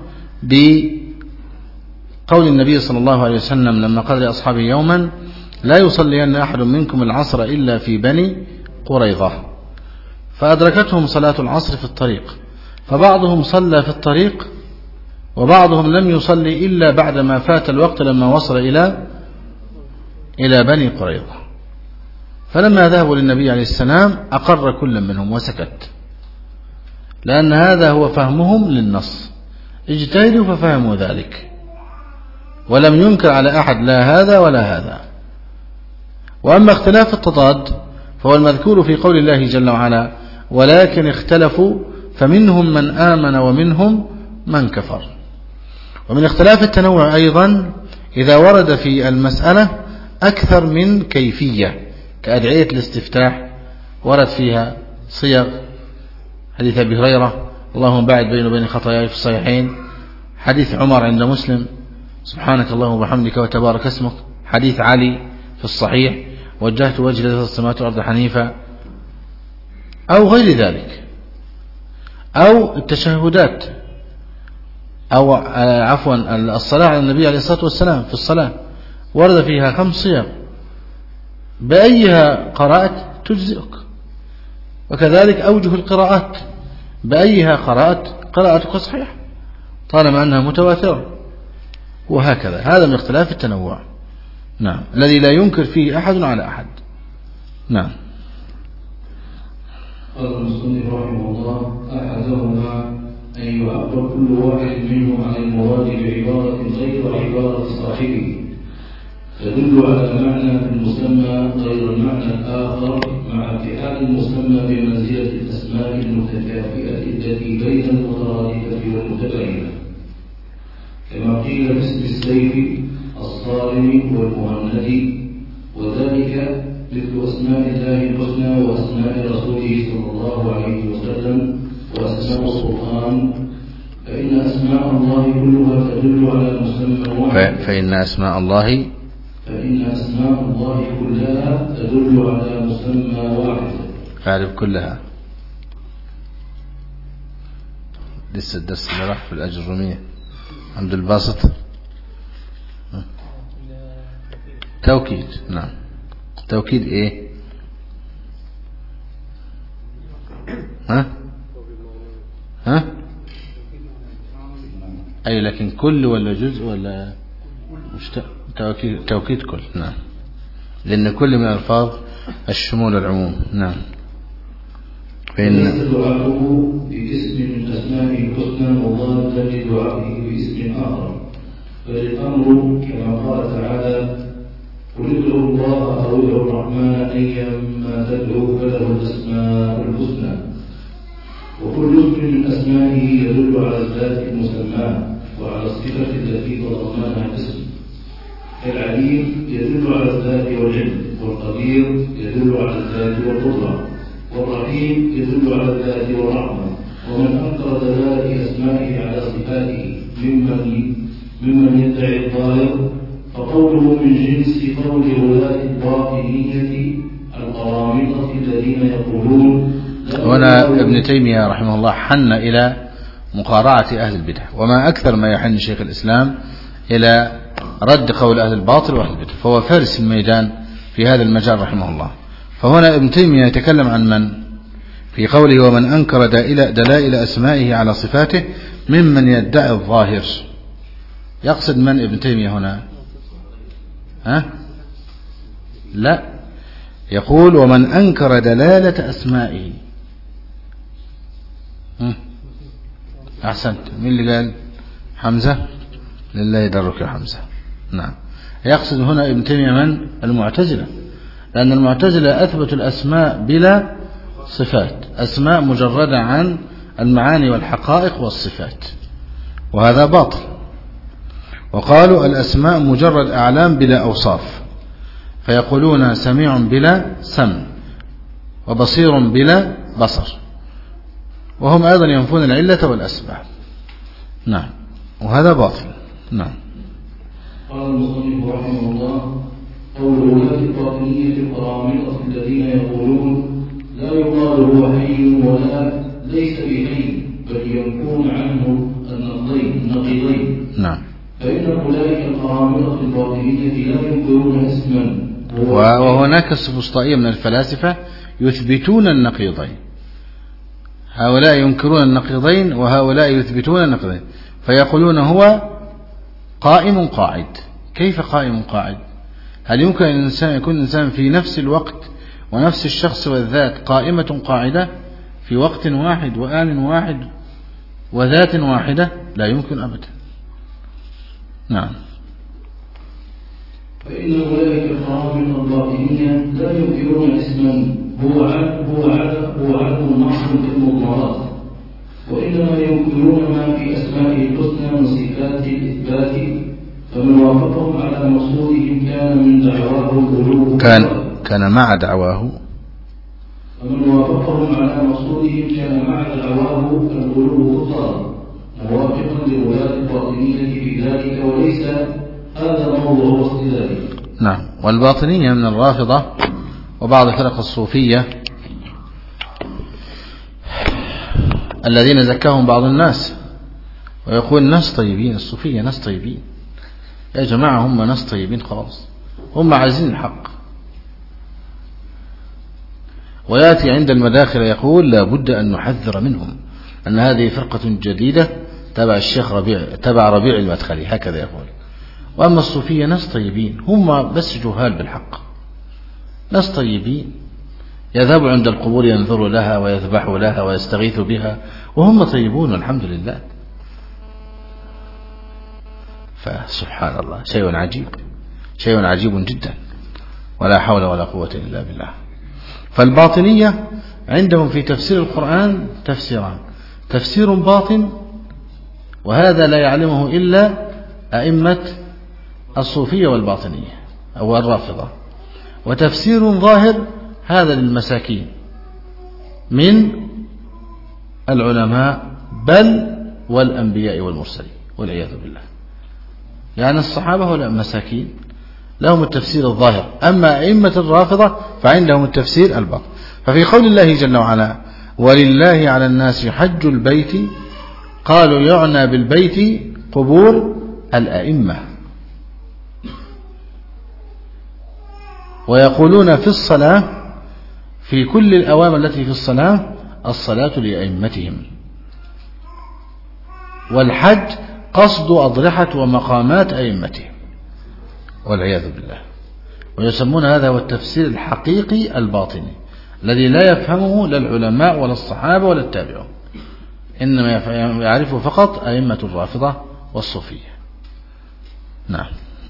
بقول النبي صلى الله عليه وسلم لما قال لأصحابه يوما: لا يصلين أحد منكم العصر إلا في بني قريظة. فأدركتهم صلاة العصر في الطريق، فبعضهم صلى في الطريق وبعضهم لم يصلي إلا بعدما فات الوقت لما وصل إلى إلى بني قريظة. فلما ذهبوا للنبي عليه السلام أقر كل منهم وسكت، لأن هذا هو فهمهم للنص. اجتهدوا ففهموا ذلك، ولم ينكر على أحد لا هذا ولا هذا. وأما اختلاف التضاد فهو المذكور في قول الله جل وعلا ولكن اختلفوا فمنهم من آمن ومنهم من كفر. ومن اختلاف التنوع أيضا إذا ورد في المسألة أكثر من كيفية، كأدعية الاستفتاح ورد فيها صيغ، حديث أبي هريرة اللهم باعد بيني وبين خطاياي في الصحيحين، حديث عمر عند مسلم سبحانك اللهم وبحمدك وتبارك اسمك، حديث علي في الصحيح وجهت وجهي لله السماوات والأرض حنيفا، أو غير ذلك، أو التشهدات، أو عفوا الصلاة على النبي عليه الصلاة والسلام في الصلاة ورد فيها خمس صيغ بأيها قرأت تجزئك، وكذلك أوجه القراءات بأيها قرأت قراءتك صحيحة طالما أنها متواترة، وهكذا. هذا من اختلاف التنوع، نعم، الذي لا ينكر فيه أحد على أحد. نعم. قال المصنف رحمه الله أحدهما أن يعبر كل واحد منهم عن المراد بعبارة غير عبارة صاحبه تدل على معنى في المسمى غير المعنى الآخر، مع اتحاد المسمى بمنزلة الأسماء المتكافئة التي بين المترادفة والمتباينة، كما قيل باسم السيف الصارم والمهند، وذلك مثل أسماء الله الحسنى وأسماء رسوله صلى الله عليه وسلم وأسماء القرآن، فإن أسماء الله كلها تدل على مسمى واحد. فإن أسماء الله فإن أسماء الله كلها تدل على مسمى واحد. أعرف كلها. لسه الدرس اللي راح في الأجرمية عبد الباسط توكيد. نعم، توكيد إيه؟ ها ها أي لكن كل ولا جزء ولا مشت... توكيد توكيد كل. نعم، لأن كل من الألفاظ الشمول العموم. نعم. فإن دعاؤه باسم من أسمائه الحسنى مضادا لدعائه باسم آخر، فالأمر كما قال تعالى قل ادعوا الله أو ادعوا الرحمن أيما تدعوا فله الأسماء الحسنى، وكل اسم من أسمائه يدل على الذات المسماه وعلى الصفة التي تضمنها الاسم، العليم يدل على الذات والعلم، والقدير يدل على الذات والقدرة، والرحيم يدل على الذات والرحمة. ومن أنكر دلالة أسمائه على صفاته ممن ممن يدعي الظاهر فقوله من جنس قول ولاة الباطنية القرامطة الذين يقولون. هنا ابن تيمية رحمه الله حن إلى مقارعة أهل البدع، وما أكثر ما يحن شيخ الإسلام إلى رد قول أهل الباطل وأهل البدع، فهو فارس الميدان في هذا المجال رحمه الله. فهنا ابن تيمية يتكلم عن من في قوله ومن أنكر دلائل أسمائه على صفاته ممن يدعي الظاهر. يقصد من ابن تيمية هنا؟ ها؟ لا، يقول ومن أنكر دلالة أسمائه. أحسنت. مين اللي قال؟ حمزة. لله يدرك يا حمزة. نعم. يقصد هنا ابن تيمية من؟ المعتزلة، لأن المعتزلة أثبتوا الأسماء بلا صفات، أسماء مجردة عن المعاني والحقائق والصفات، وهذا باطل. وقالوا الأسماء مجرد أعلام بلا أوصاف، فيقولون سميع بلا سمع وبصير بلا بصر، وهم أيضا ينفون العلة والأسباب. نعم، وهذا باطل. نعم. قال المصنف رحمه الله قول ولاة الباطنية القرامطة الذين يقولون لا يقال هو حي ولا ليس بحي، بل يكون عنه النقيضين. نعم. فإن أولئك القرامطة الباطنية لا ينكرون اسما، وهناك السفسطائية من الفلاسفة يثبتون النقيضين، هؤلاء ينكرون النقيضين وهؤلاء يثبتون النقيضين، فيقولون هو قائم قاعد. كيف قائم قاعد؟ هل يمكن أن الإنسان يكون الإنسان في نفس الوقت ونفس الشخص والذات قائمة قاعدة في وقت واحد وآن واحد وذات واحدة؟ لا يمكن أبدا. نعم. فإن أولئك الخوارج الباطنية لا ينكرون اسما هو هو هو عدم محض في المضمرات، وإنما ينكرون ما في أسمائه الحسنى من صفات الإثبات، فمن وافقهم على مقصودهم كان من دعواه الغلو كان كان مع دعواه فمن وافقهم على مقصودهم كان مع دعواه الغلو خطأ موافقا لولاة الباطنية في ذلك، وليس هذا موضوع واختلافه. نعم. والباطنية من الرافضة وبعض فرق الصوفية الذين زكاهم بعض الناس ويقول ناس طيبين، الصوفية ناس طيبين يا جماعة، هم ناس طيبين خلاص، هم عايزين الحق. ويأتي عند المداخل يقول لا بد أن نحذر منهم، أن هذه فرقة جديدة تبع الشيخ ربيع تبع ربيع المدخلي، هكذا يقول. وأما الصوفية ناس طيبين، هم بس جهال بالحق، ناس طيبين يذهبوا عند القبور ينظروا لها ويذبحوا لها ويستغيثوا بها، وهم طيبون الحمد لله. فسبحان الله، شيء عجيب، شيء عجيب جدا، ولا حول ولا قوة إلا بالله. فالباطنية عندهم في تفسير القرآن تفسيران: تفسير باطن وهذا لا يعلمه إلا أئمة الصوفية والباطنية أو الرافضة، وتفسير ظاهر هذا للمساكين من العلماء بل والأنبياء والمرسلين والعياذ بالله. يعني الصحابة ولا مساكين لهم التفسير الظاهر، أما أئمة الرافضة فعندهم التفسير الباطن. ففي قول الله جل وعلا ولله على الناس حج البيت، قالوا يعنى بالبيت قبور الأئمة، ويقولون في الصلاة في كل الأوامر التي في الصلاة الصلاة لأئمتهم، والحج قصد أضرحة ومقامات أئمتهم والعياذ بالله. ويسمون هذا هو التفسير الحقيقي الباطني الذي لا يفهمه لا العلماء ولا الصحابة ولا التابعون، إنما يعرفه فقط أئمة الرافضة والصوفية. نعم.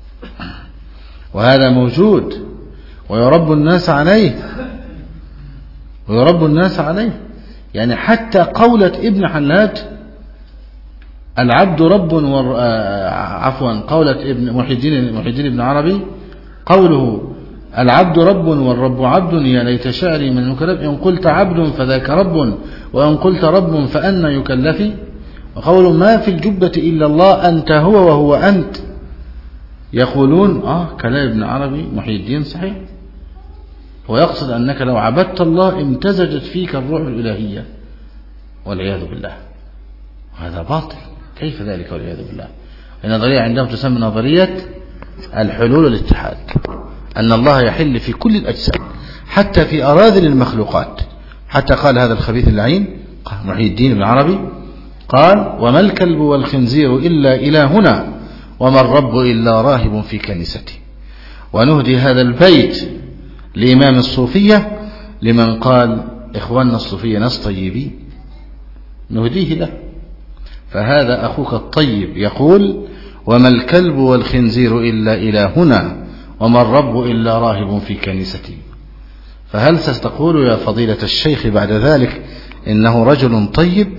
وهذا موجود ويرب الناس عليه، ويرب الناس عليه. يعني حتى قولة ابن حلاج العبد رب ور... عفوا قولة ابن محي الدين محي الدين ابن عربي قوله العبد رب والرب عبد يا ليت شعري من المكلف، إن قلت عبد فذاك رب وإن قلت رب فأنا يكلف. وقول ما في الجبة إلا الله أنت هو وهو أنت، يقولون آه كلام ابن عربي محي الدين صحيح، ويقصد أنك لو عبدت الله امتزجت فيك الروح الإلهية والعياذ بالله. وهذا باطل، كيف ذلك والعياذ بالله؟ النظرية عندهم تسمى نظرية الحلول والاتحاد، أن الله يحل في كل الأجسام حتى في أراذل المخلوقات. حتى قال هذا الخبيث اللعين محي الدين ابن عربي قال وما الكلب والخنزير إلا إلهنا وما الرب إلا راهب في كنيستي. ونهدي هذا البيت لإمام الصوفية لمن قال إخواننا الصوفية ناس طيبين، نهديه له. فهذا أخوك الطيب يقول وما الكلب والخنزير إلا إلهنا وما الرب إلا راهب في كنيستي. فهل ستقول يا فضيلة الشيخ بعد ذلك إنه رجل طيب؟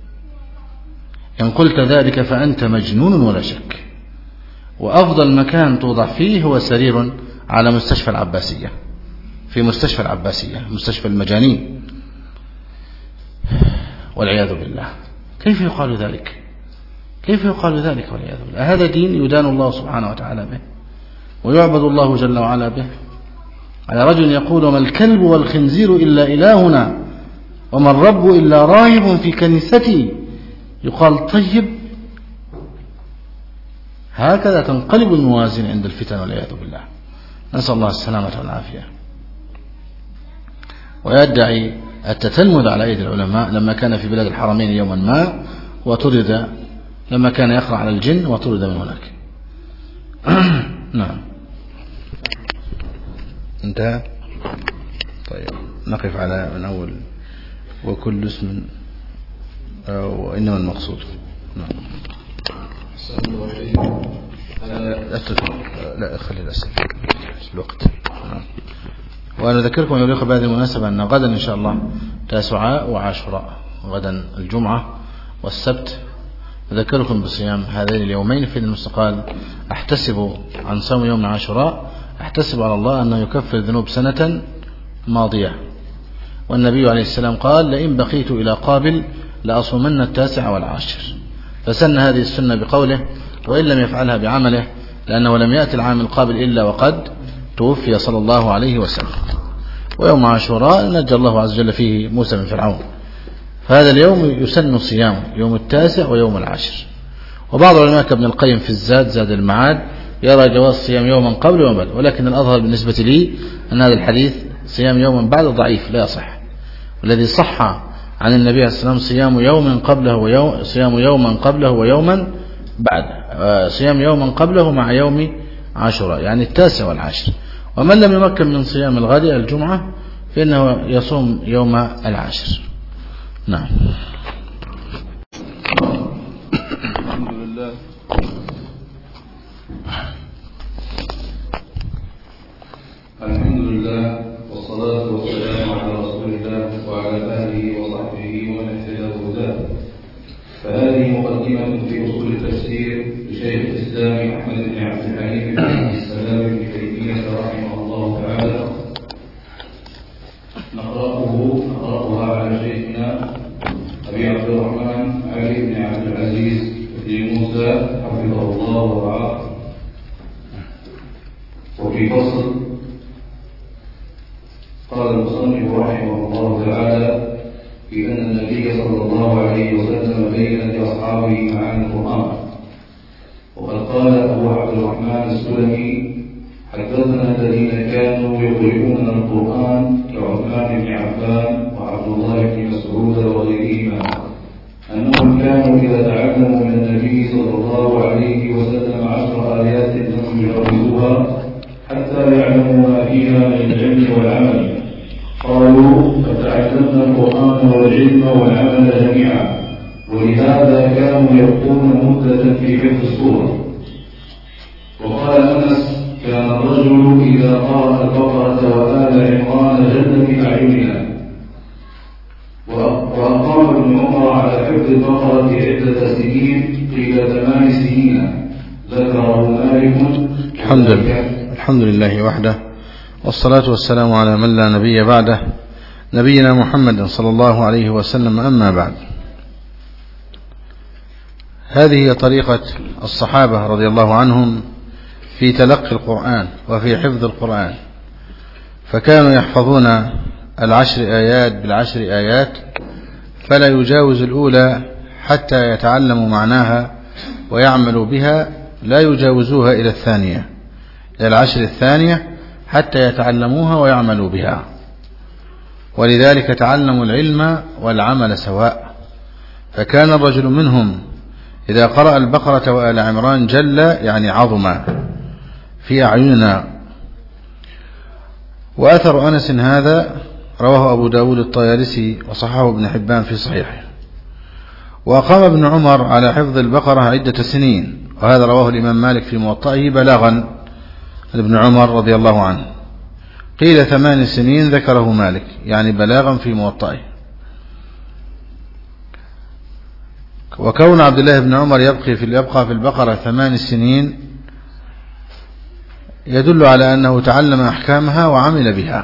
إن قلت ذلك فأنت مجنون ولا شك. وأفضل مكان توضع فيه هو سرير على مستشفى العباسية، في مستشفى العباسية مستشفى المجانين والعياذ بالله. كيف يقال ذلك؟ كيف يقال ذلك والعياذ بالله؟ هذا دين يدان الله سبحانه وتعالى به ويعبد الله جل وعلا به. على رجل يقول وما الكلب والخنزير إلا إلهنا وما الرب إلا راهب في كنيستي، يقال طيب؟ هكذا تنقلب الموازين عند الفتن والعياذ بالله، نسأل الله السلامة والعافية. ويدعي التتلمذ على أيدي العلماء لما كان في بلاد الحرمين يوما ما وطرد، لما كان يقرأ على الجن وطرد من هناك. نعم انتهى. طيب نقف على من أول وكل اسم وإنما المقصود لا خلي الأسئلة الوقت. وأنا أذكركم يا الأخوة بهذه المناسبة أن غدا إن شاء الله تاسعاء وعاشوراء، غدا الجمعة والسبت. أذكركم بصيام هذين اليومين في المستقبل. أحتسب عن صوم يوم عاشوراء أحتسب على الله أنه يكفر ذنوب سنة ماضية، والنبي عليه السلام قال لئن بقيت إلى قابل لأصومن التاسع والعاشر، فسن هذه السنة بقوله وإن لم يفعلها بعمله، لأنه لم يأتي العام القابل إلا وقد توفي صلى الله عليه وسلم. ويوم عاشوراء نجى الله عز وجل فيه موسى من فرعون، فهذا اليوم يسن صيامه يوم التاسع ويوم العاشر. وبعض العلماء كابن القيم في الزاد زاد المعاد يرى جواز صيام يوما قبل ويوما بعد، ولكن الأظهر بالنسبة لي أن هذا الحديث صيام يوما بعد ضعيف لا يصح. والذي صح عن النبي عليه الصلاة والسلام صيام يوم قبله ويوم صيام يوما قبله ويوما بعد، صيام يوما قبله مع يوم عاشوراء يعني التاسع والعاشر. ومن لم يمكن من صيام الغد الجمعة فإنه يصوم يوم العاشر. نعم. الحمد لله. الحمد لله والصلاة والسلام على رسول الله وعلى آله وصحبه ومن اهتدى بهداه. فهذه مقدمة في أصول التفسير لشيخ الإسلام أحمد بن عبد الحليم بن عبد السلام بن تيمية رحمه الله تعالى، نقرأه نقرأها على شيخنا أبي عبد الرحمن علي بن عبد العزيز بن موسى حفظه الله ورعاه. وفي فصل قال المصنف رحمه الله تعالى في أن النبي صلى الله عليه وسلم بين لأصحابه معاني القرآن. وقد قال أبو عبد الرحمن السلمي حدثنا الذين كانوا يقرؤون القرآن كعثمان بن عفان وعبد الله بن مسعود وغيرهما أنهم كانوا إذا تعلموا من النبي صلى الله عليه وسلم عشر آيات لم يجاوزوها حتى يعلموا ما فيها من العلم والعمل، قالوا فتعلمنا القرآن والعلم والعمل جميعا، ولهذا كانوا يبقون مدة في حفظ السورة. وقال أنس كان الرجل إذا قرأ البقرة وآل عمران جل في أعيننا. وأقام ابن عمر على حفظ البقرة عدة سنين قيل ثمان سنين، ذكره مالك. الحمد لله الحمد لله وحده، والصلاة والسلام على من لا نبي بعده، نبينا محمد صلى الله عليه وسلم. أما بعد، هذه هي طريقة الصحابة رضي الله عنهم في تلقي القرآن وفي حفظ القرآن، فكانوا يحفظون العشر آيات بالعشر آيات فلا يجاوز الأولى حتى يتعلموا معناها ويعملوا بها، لا يجاوزوها إلى الثانية إلى العشر الثانية حتى يتعلموها ويعملوا بها. ولذلك تعلموا العلم والعمل سواء. فكان الرجل منهم إذا قرأ البقرة وآل عمران جل يعني عظم في أعيننا. وأثر أنس هذا رواه أبو داود الطيالسي وصححه ابن حبان في صحيحه. وأقام ابن عمر على حفظ البقرة عدة سنين، وهذا رواه الإمام مالك في موطئه بلاغا ابن عمر رضي الله عنه. قيل ثمان سنين ذكره مالك يعني بلاغا في موطئه. وكون عبد الله بن عمر يبقي في يبقى في البقرة ثمان سنين يدل على أنه تعلم أحكامها وعمل بها.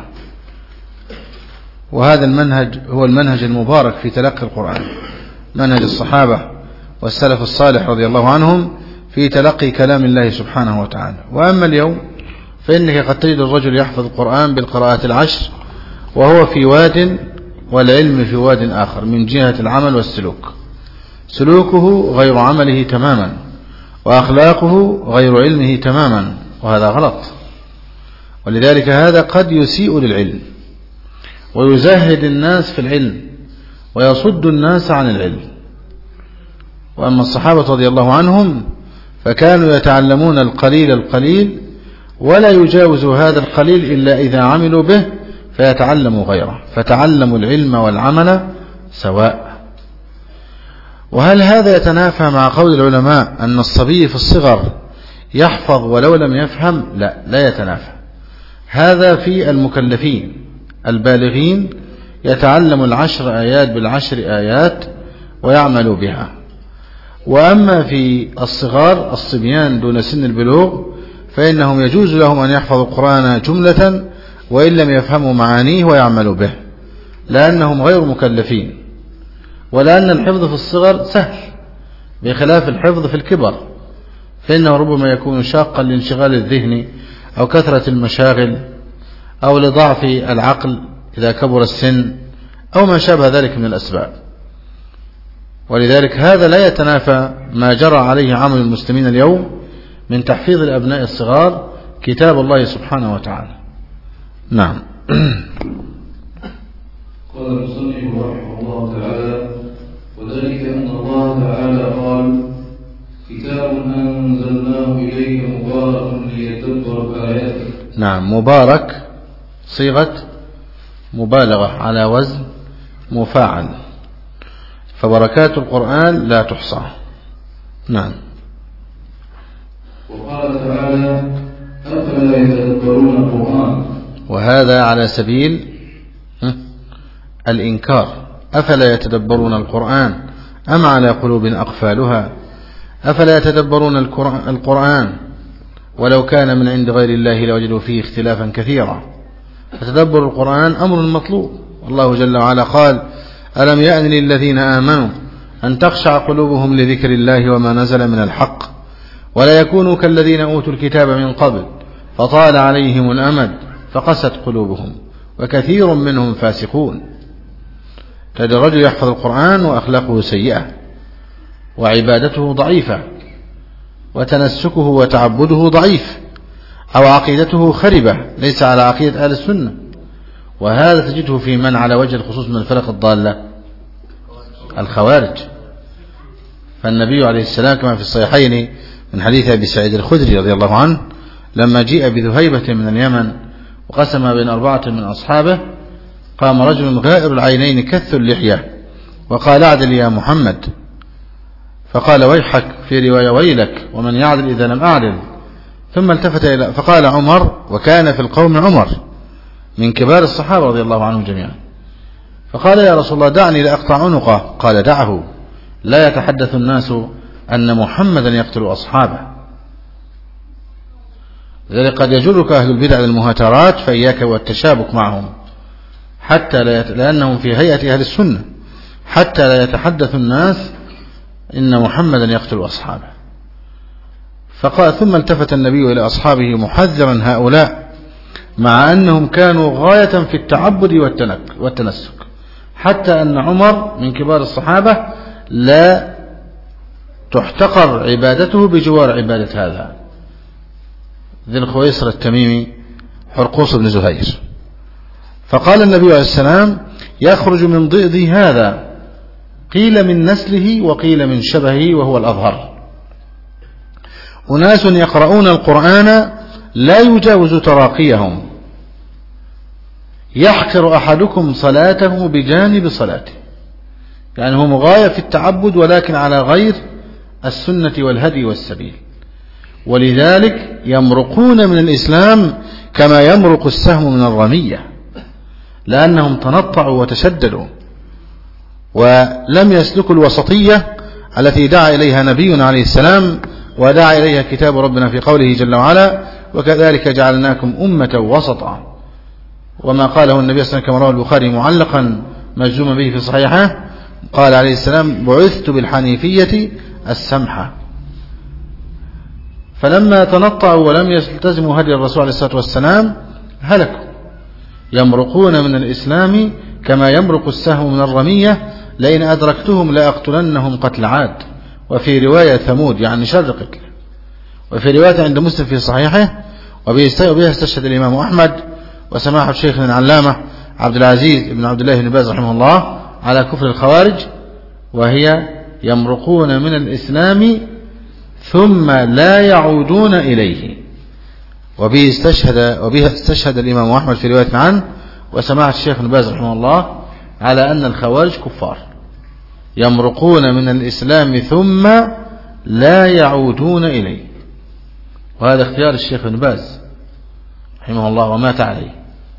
وهذا المنهج هو المنهج المبارك في تلقي القرآن، منهج الصحابة والسلف الصالح رضي الله عنهم في تلقي كلام الله سبحانه وتعالى. وأما اليوم فإنك قد تجد الرجل يحفظ القرآن بالقراءات العشر وهو في واد والعلم في واد آخر من جهة العمل والسلوك، سلوكه غير عمله تماما وأخلاقه غير علمه تماما، وهذا غلط. ولذلك هذا قد يسيء للعلم ويزهد الناس في العلم ويصد الناس عن العلم. وأما الصحابة رضي الله عنهم فكانوا يتعلمون القليل القليل ولا يجاوزوا هذا القليل إلا إذا عملوا به فيتعلموا غيره، فتعلموا العلم والعمل سواء. وهل هذا يتنافى مع قول العلماء أن الصبي في الصغر يحفظ ولو لم يفهم؟ لا لا يتنافى. هذا في المكلفين البالغين يتعلم العشر آيات بالعشر آيات ويعمل بها. وأما في الصغار الصبيان دون سن البلوغ فإنهم يجوز لهم أن يحفظوا القرآن جملة وإن لم يفهموا معانيه ويعملوا به، لأنهم غير مكلفين، ولأن الحفظ في الصغر سهل بخلاف الحفظ في الكبر، فإنه ربما يكون شاقا لانشغال الذهن أو كثرة المشاغل أو لضعف العقل إذا كبر السن أو ما شابه ذلك من الأسباب. ولذلك هذا لا يتنافى ما جرى عليه عمل المسلمين اليوم من تحفيظ الأبناء الصغار كتاب الله سبحانه وتعالى. نعم. قال المصنف رحمه الله تعالى: وذلك أن الله تعالى قال: كتاب أنزلناه إليك مبارك ليدبروا آياته. نعم، مبارك صيغة مبالغة على وزن مفاعل، فبركات القرآن لا تحصى. نعم. وقال تعالى: أفلا يتدبرون القرآن. وهذا على سبيل الإنكار. أفلا يتدبرون القرآن أم على قلوب أقفالها؟ أفلا يتدبرون القرآن ولو كان من عند غير الله لوجدوا فيه اختلافا كثيرا. فتدبر القرآن أمر مطلوب. الله جل وعلا قال: ألم يأن للذين آمنوا أن تخشع قلوبهم لذكر الله وما نزل من الحق ولا يكونوا كالذين أوتوا الكتاب من قبل فطال عليهم الأمد فقست قلوبهم وكثير منهم فاسقون. تجد الرجل يحفظ القرآن وأخلاقه سيئة وعبادته ضعيفة وتنسكه وتعبده ضعيف أو عقيدته خربة ليس على عقيدة أهل السنة، وهذا تجده في من على وجه الخصوص من الفرق الضالة؟ الخوارج. فالنبي عليه السلام كما في الصحيحين من حديث أبي سعيد الخدري رضي الله عنه لما جيء بذهيبة من اليمن وقسم بين أربعة من أصحابه قام رجل غائر العينين كث اللحية وقال: أعدل يا محمد. فقال: ويحك، في رواية ويلك، ومن يعدل إذا لم أعدل. ثم التفت إلى فقال عمر، وكان في القوم عمر من كبار الصحابة رضي الله عنهم جميعا، فقال: يا رسول الله دعني لأقطع عنقه. قال: دعه، لا يتحدث الناس أن محمدا يقتل أصحابه. لذلك قد يجرك أهل البدع المهاترات فإياك والتشابك معهم حتى لا يت... لأنهم في هيئة أهل السنة، حتى لا يتحدث الناس إن محمدا يقتل أصحابه. فقال ثم التفت النبي إلى أصحابه محذرا هؤلاء مع أنهم كانوا غاية في التعبد والتنسك، حتى أن عمر من كبار الصحابة لا تحتقر عبادته بجوار عبادة هذا ذي الخويصر التميمي حرقوس بن زهير. فقال النبي عليه السلام: يخرج من ضئض هذا، قيل من نسله وقيل من شبهه وهو الأظهر، أناس يقرؤون القرآن لا يجاوز تراقيهم، يحقر أحدكم صلاته بجانب صلاته، يعني هم غاية في التعبد ولكن على غير السنة والهدي والسبيل، ولذلك يمرقون من الإسلام كما يمرق السهم من الرمية، لأنهم تنطعوا وتشددوا ولم يسلكوا الوسطية التي دعا إليها نبينا عليه السلام ودعا إليها كتاب ربنا في قوله جل وعلا: وكذلك جعلناكم أمة وسطا. وما قاله النبي صلى الله عليه وسلم كما رواه البخاري معلقا مجزوما به في صحيحه، قال عليه السلام: بعثت بالحنيفية السمحة. فلما تنطعوا ولم يلتزموا هدي الرسول عليه الصلاة والسلام هلكوا، يمرقون من الإسلام كما يمرق السهم من الرمية، لئن أدركتهم لأقتلنهم قتل عاد، وفي رواية ثمود يعني شر قتل، وفي رواية عند مسلم في صحيحه وبها استشهد الإمام أحمد وسماحة شيخنا العلامة عبد العزيز بن عبد الله بن باز رحمه الله على كفر الخوارج، وهي يمرقون من الإسلام ثم لا يعودون إليه. وبه استشهد وبها استشهد الإمام أحمد في رواية عنه وسماحة الشيخ بن باز رحمه الله على أن الخوارج كفار، يمرقون من الإسلام ثم لا يعودون إليه. وهذا اختيار الشيخ ابن باز رحمه الله ومات عليه.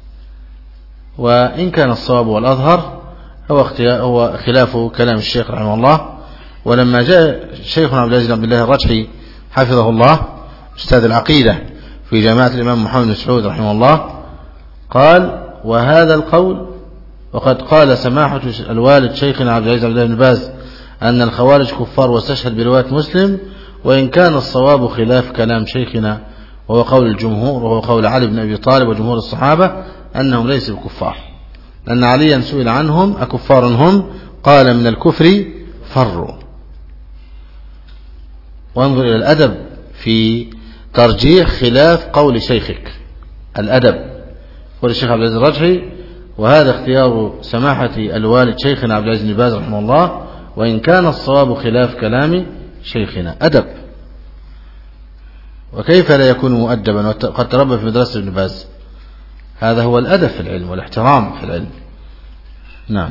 وإن كان الصواب والأظهر هو, هو خلاف كلام الشيخ رحمه الله. ولما جاء شيخنا عبد العزيز بن عبد الله الرجحي حفظه الله أستاذ العقيدة في جامعة الإمام محمد بن سعود رحمه الله قال: وهذا القول وقد قال سماحة الوالد شيخنا عبد العزيز بن باز أن الخوارج كفار واستشهد برواية مسلم، وإن كان الصواب خلاف كلام شيخنا وهو قول الجمهور وهو قول علي بن أبي طالب وجمهور الصحابة أنهم ليسوا بكفار، لأن عليا سئل عنهم أكفار هم؟ قال: من الكفر فروا. وانظر إلى الأدب في ترجيح خلاف قول شيخك، الأدب قول الشيخ عبد العزيز الرجحي: وهذا اختيار سماحة الوالد شيخنا عبد العزيز بن باز رحمه الله، وإن كان الصواب خلاف كلام شيخنا. أدب. وكيف لا يكون مؤدبا وقد تربى في مدرسة ابن باز؟ هذا هو الأدب في العلم والاحترام في العلم. نعم.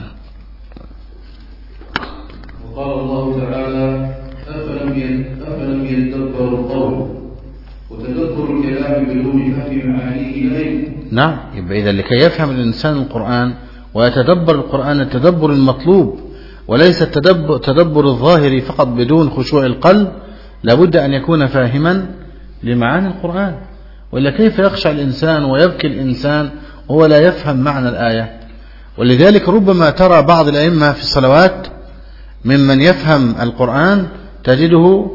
وقال الله تعالى: أفلم يتدبروا القول، وتدبر الكلام بدون فهم معانيه إليه. نعم. يبقى إذا لكي يفهم الإنسان القرآن ويتدبر القرآن التدبر المطلوب، وليس التدبر تدبر الظاهر فقط بدون خشوع القلب، لابد أن يكون فاهما لمعاني القرآن. وإلا كيف يخشع الإنسان ويبكي الإنسان وهو لا يفهم معنى الآية؟ ولذلك ربما ترى بعض الأئمة في الصلوات ممن يفهم القرآن تجده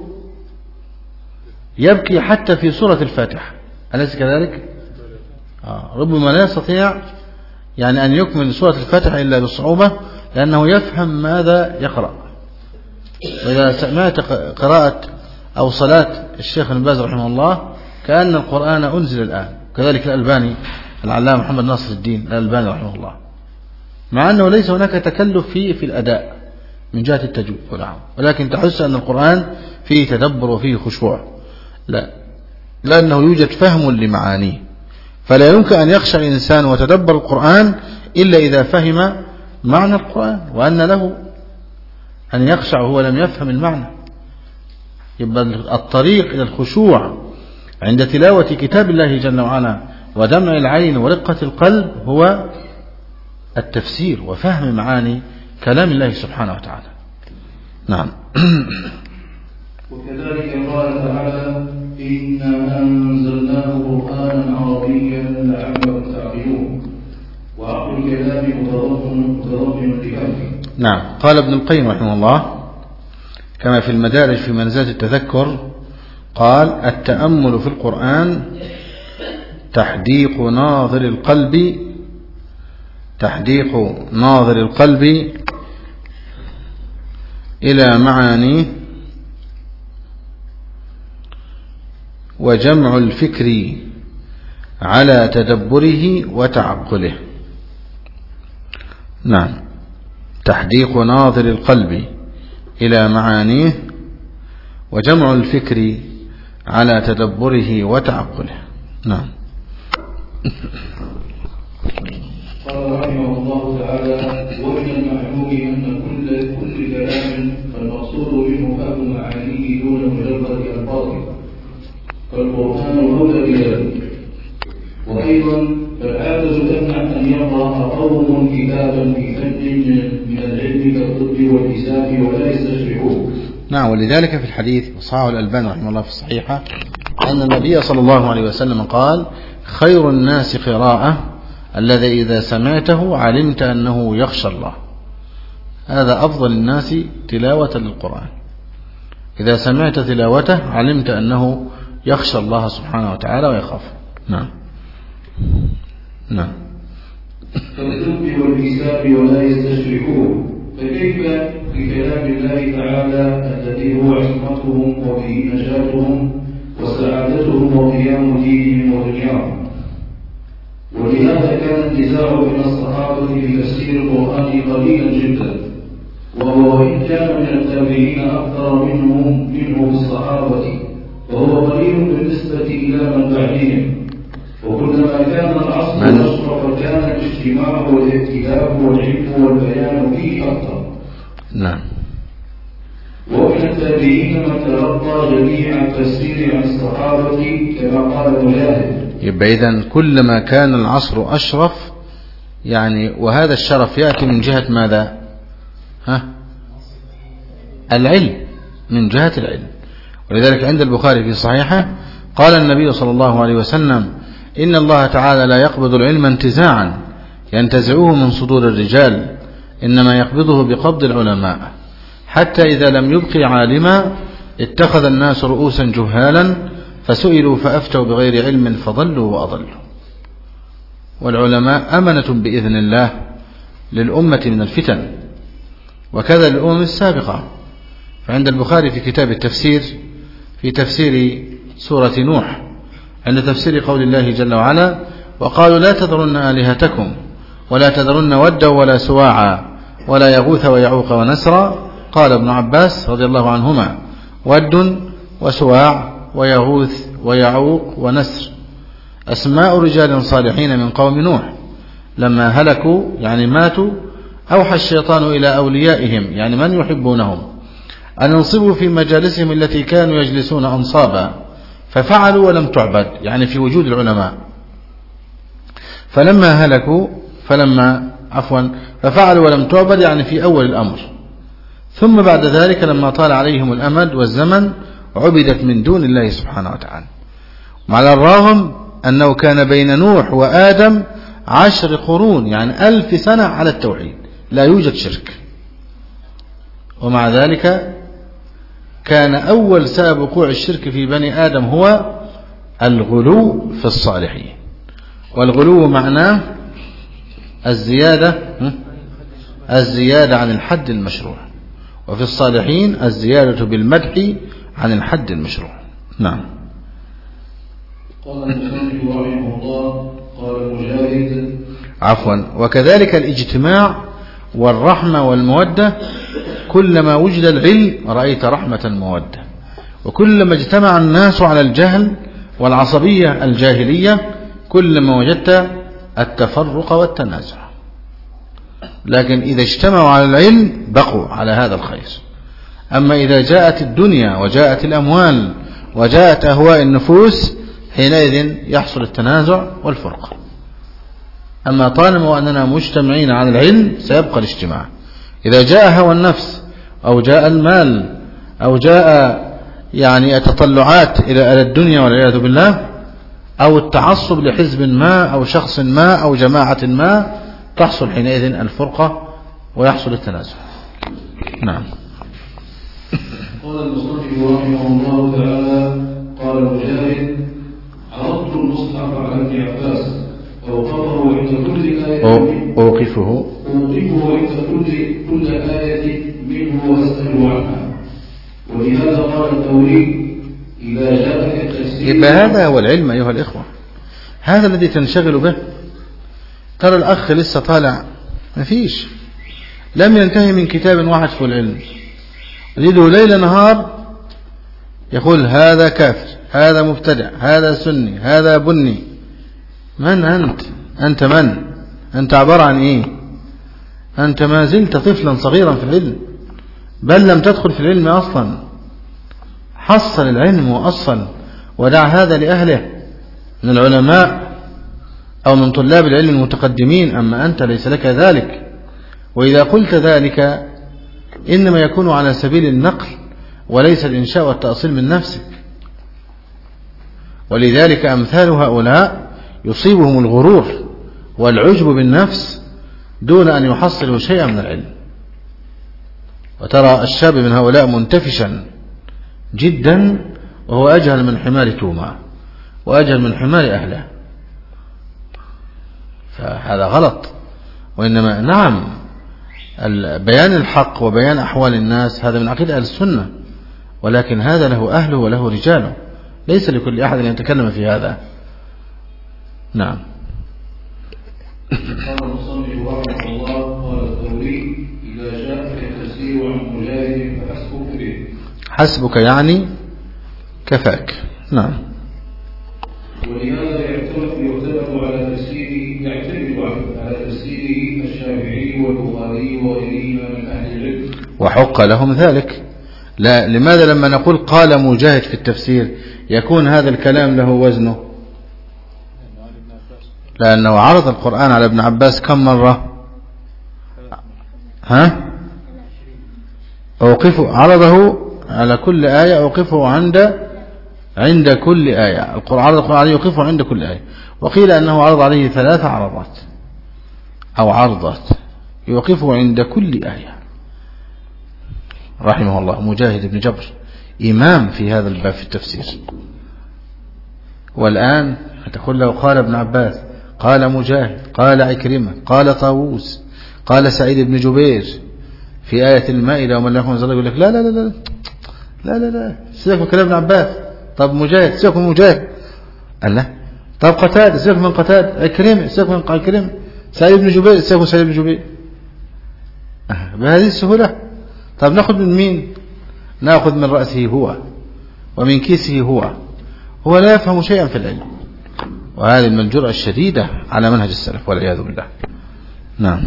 يبكي حتى في سورة الفاتحة، أليس كذلك؟ آه. ربما لا يستطيع يعني أن يكمل سورة الفاتحة إلا بصعوبة، لأنه يفهم ماذا يقرأ. وإذا سمعت قراءة أو صلاة الشيخ ابن باز رحمه الله كأن القرآن أنزل الآن. كذلك الألباني العلامة محمد ناصر الدين الألباني رحمه الله، مع أنه ليس هناك تكلف فيه في الأداء من جهة التجويد والعام، ولكن تحس أن القرآن فيه تدبر وفيه خشوع، لا، لأنه يوجد فهم لمعانيه. فلا يمكن أن يخشى الإنسان وتدبر القرآن إلا إذا فهم معنى القرآن، وأن له أن يخشع وهو لم يفهم المعنى. يبقى الطريق إلى الخشوع عند تلاوة كتاب الله جل وعلا ودمع العين ورقة القلب هو التفسير وفهم معاني كلام الله سبحانه وتعالى. نعم. وكذلك قال تعالى: إنا أنزلناه قرآنا عربيا لعلكم تعقلون، وعقل الكلام متضمن لفهمه. نعم. قال ابن القيم رحمه الله كما في المدارج في منزلة التذكر قال: التأمل في القرآن تحديق ناظر القلب تحديق ناظر القلب إلى معانيه، وجمع الفكر على تدبره وتعقله. نعم. تحديق ناظر القلب إلى معانيه وجمع الفكر على تدبره وتعقله. نعم. قال رحمه الله تعالى: ومن المعلوم أن كل كل كلام فالمقصود منه فهم معانيه دون مجرد ألفاظه، فالقرآن أولى بذلك. وأيضا فالعادة تمنع أن يقرأ قوم كتابا في فن من العلم كالطب والحساب ولا يستشرحوه. نعم. ولذلك في الحديث صححه الألباني رحمه الله في الصحيحة أن النبي صلى الله عليه وسلم قال: خير الناس قراءة الذي إذا سمعته علمت أنه يخشى الله. هذا أفضل الناس تلاوة للقرآن، إذا سمعت تلاوته علمت أنه يخشى الله سبحانه وتعالى ويخاف. نعم. نعم. كالطب والحساب ولا يستشرحوه، فكيف بكلام الله تعالى الذي هو عصمتهم وفيه نجاتهم وسعادتهم وقيام دينهم ودنياهم. ولهذا كان النزاع بين الصحابة في تفسير القرآن قليلا جدا، وهو وإن كان من التابعين أكثر منهم منهم الصحابة، وهو قليل بالنسبة إلى من بعدهم. وكلما كان العصر أشرف كان الاجتماع والائتلاف والعلم والبيان فيه أكثر. نعم. ومن التابعين من تلقى جميع التفسير عن الصحابة كما قال مجاهد. يبقى إذن كلما كان العصر أشرف يعني، وهذا الشرف يأتي من جهة ماذا؟ ها؟ العلم، من جهة العلم. ولذلك عند البخاري في صحيحه قال النبي صلى الله عليه وسلم: إن الله تعالى لا يقبض العلم انتزاعا ينتزعوه من صدور الرجال، إنما يقبضه بقبض العلماء، حتى إذا لم يبق عالما اتخذ الناس رؤوسا جهالا فسئلوا فأفتوا بغير علم فضلوا وأضلوا. والعلماء أمنة بإذن الله للأمة من الفتن، وكذا للأمم السابقة. فعند البخاري في كتاب التفسير في تفسير سورة نوح عند تفسير قول الله جل وعلا: وقالوا لا تذرن آلهتكم ولا تذرن ودا ولا سواعا ولا يغوث ويعوق ونسرا، قال ابن عباس رضي الله عنهما: ود وسواع ويغوث ويعوق ونسر أسماء رجال صالحين من قوم نوح، لما هلكوا يعني ماتوا أوحى الشيطان إلى أوليائهم يعني من يحبونهم أن ينصبوا في مجالسهم التي كانوا يجلسون أنصابا، ففعلوا ولم تعبد يعني في وجود العلماء، فلما هلكوا فلما عفوا ففعلوا ولم تعبد يعني في أول الأمر، ثم بعد ذلك لما طال عليهم الأمد والزمن عبدت من دون الله سبحانه وتعالى. وعلى الرغم أنه كان بين نوح وآدم عشر قرون يعني ألف سنة على التوحيد لا يوجد شرك، ومع ذلك كان أول سبب وقوع الشرك في بني آدم هو الغلو في الصالحين. والغلو معناه الزيادة الزيادة عن الحد المشروع، وفي الصالحين الزيادة بالمدح عن الحد المشروع. نعم. قال المصنف رحمه الله قال مجاهد عفوا وكذلك الاجتماع والرحمة والمودة، كلما وجد العلم رأيت رحمة مودة، وكلما اجتمع الناس على الجهل والعصبية الجاهلية كلما وجدت التفرق والتنازع. لكن إذا اجتمعوا على العلم بقوا على هذا الخير. أما إذا جاءت الدنيا وجاءت الأموال وجاءت أهواء النفوس حينئذ يحصل التنازع والفرقة. أما طالما وأننا مجتمعين على العلم سيبقى الاجتماع. إذا جاء هوى النفس أو جاء المال أو جاء يعني التطلعات إلى الدنيا والعياذ بالله، أو التعصب لحزب ما أو شخص ما أو جماعة ما، تحصل حينئذ الفرقة ويحصل التنازع. نعم. قال المصنف رحمه الله تعالى قال مجاهد: عرضت المصحف على ابن عباس فوقفه عند كل آية أوقفه أوقفه عند كل كل آية منه وأسأل عنها. ولهذا قال الثوري: إذا جاءك التفسير. يبقى هذا هو العلم أيها الإخوة، هذا الذي تنشغل به. ترى الأخ لسه طالع ما فيش، لم ينتهي من كتاب واحد في العلم، يريده ليل نهار يقول هذا كافر، هذا مبتدع، هذا سني، هذا بني. من أنت؟ أنت من؟ أنت عبارة عن إيه؟ أنت ما زلت طفلا صغيرا في العلم، بل لم تدخل في العلم أصلا. حصل العلم وأصل، ودع هذا لأهله من العلماء أو من طلاب العلم المتقدمين. أما أنت ليس لك ذلك، وإذا قلت ذلك إنما يكون على سبيل النقل وليس الإنشاء والتأصيل من نفسك. ولذلك أمثال هؤلاء يصيبهم الغرور والعجب بالنفس دون أن يحصلوا شيئا من العلم. وترى الشاب من هؤلاء منتفشا جدا وهو أجهل من حمار توما وأجهل من حمار أهله، فهذا غلط. وإنما نعم بيان الحق وبيان أحوال الناس هذا من عقيدة أهل السنة، ولكن هذا له أهله وله رجاله، ليس لكل أحد أن يتكلم في هذا. نعم. قال المصنف رحمه الله قال الثوري: إذا جاءك التفسير عن مجاهد فحسبك به. حسبك يعني كفاك. نعم. ولهذا يعتمد على تفسيره يعتمد على تفسيره الشافعي والبخاري وغيرهما من أهل العلم، وحق لهم ذلك لا، لماذا لما نقول قال مجاهد في التفسير يكون هذا الكلام له وزنه؟ لأنه عرض القرآن على ابن عباس كم مرة؟ ها؟ أوقفه، عرضه على كل آية، أوقفه عند عند كل آية. القرآن عرض القرآن عليه يوقفه عند كل آية. وقيل أنه عرض عليه ثلاث عرضات أو عرضات يوقفه عند كل آية. رحمه الله مجاهد بن جبر إمام في هذا الباب في التفسير. والآن هتقول له قال ابن عباس، قال مجاهد، قال عكرمة، قال طاووس، قال سعيد بن جبير في آية المائدة ومن لا يكون زلق، يقول لك لا لا لا لا لا لا لا سيبك من كلام ابن عباس. طب مجاهد سيبك من مجاهد، قال لا. طب قتاد سيبك من قتاد، عكرمة سيبك من عكرمة، سعيد بن جبير سيبك من سعيد بن جبير. بهذه السهولة. طب نأخذ من مين؟ نأخذ من رأسه هو ومن كيسه هو. هو لا يفهم شيئا في العلم، وهذه من الجرأة الشديدة على منهج السلف والعياذ بالله. نعم.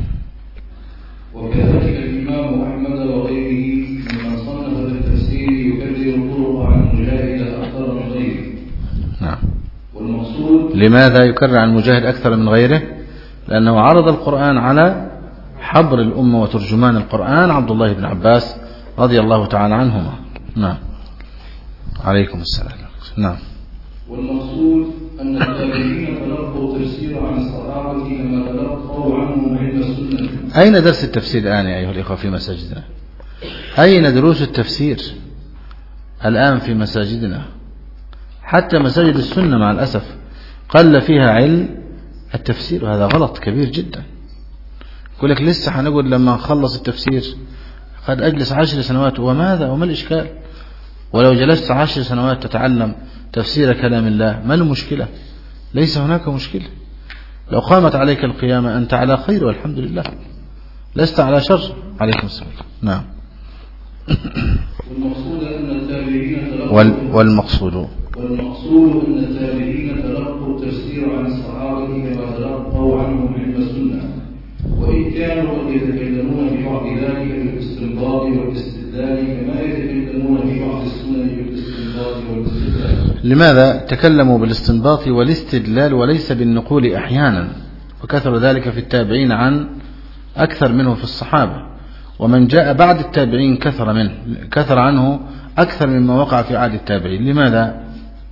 وكذلك الإمام أحمد وغيره ممن صنف بالتفسير يكرر الطرق عن مجاهد أكثر من غيره. نعم. والمقصود لماذا يكرر عن مجاهد أكثر من غيره؟ لأنه عرض القرآن على حبر الأمة وترجمان القرآن عبد الله بن عباس رضي الله تعالى عنهما. نعم. عليكم السلام. نعم. والمقصود أن التابعين تلقوا تفسير عن الصحابة كما تلقوا عنهم علم السنة. أين درس التفسير الآن يا أيها الإخوة في مساجدنا؟ أين دروس التفسير الآن في مساجدنا؟ حتى مساجد السنة مع الأسف قل فيها علم التفسير، وهذا غلط كبير جدا. يقول لك لسه هنقول لما نخلص التفسير قد أجلس عشر سنوات، وماذا وما الإشكال؟ ولو جلست عشر سنوات تتعلم تفسير كلام الله ما المشكلة؟ ليس هناك مشكلة. لو قامت عليك القيامة أنت على خير والحمد لله، لست على شر. عليكم السلام. نعم. والمقصود أن التابعين تلقوا وال والمقصود والمقصود أن التابعين تلقوا التفسير عن الصحابة كما تلقوا عنهم علم السنة، وإن كانوا قد يتكلمون في بعض ذلك بالاستنباط والاستدلال كما يتكلمون في بعض السنن بالاستنباط والاستدلال. لماذا تكلموا بالاستنباط والاستدلال وليس بالنقول أحيانا؟ وكثر ذلك في التابعين عن أكثر منه في الصحابة، ومن جاء بعد التابعين كثر منه كثر عنه أكثر مما وقع في عهد التابعين. لماذا؟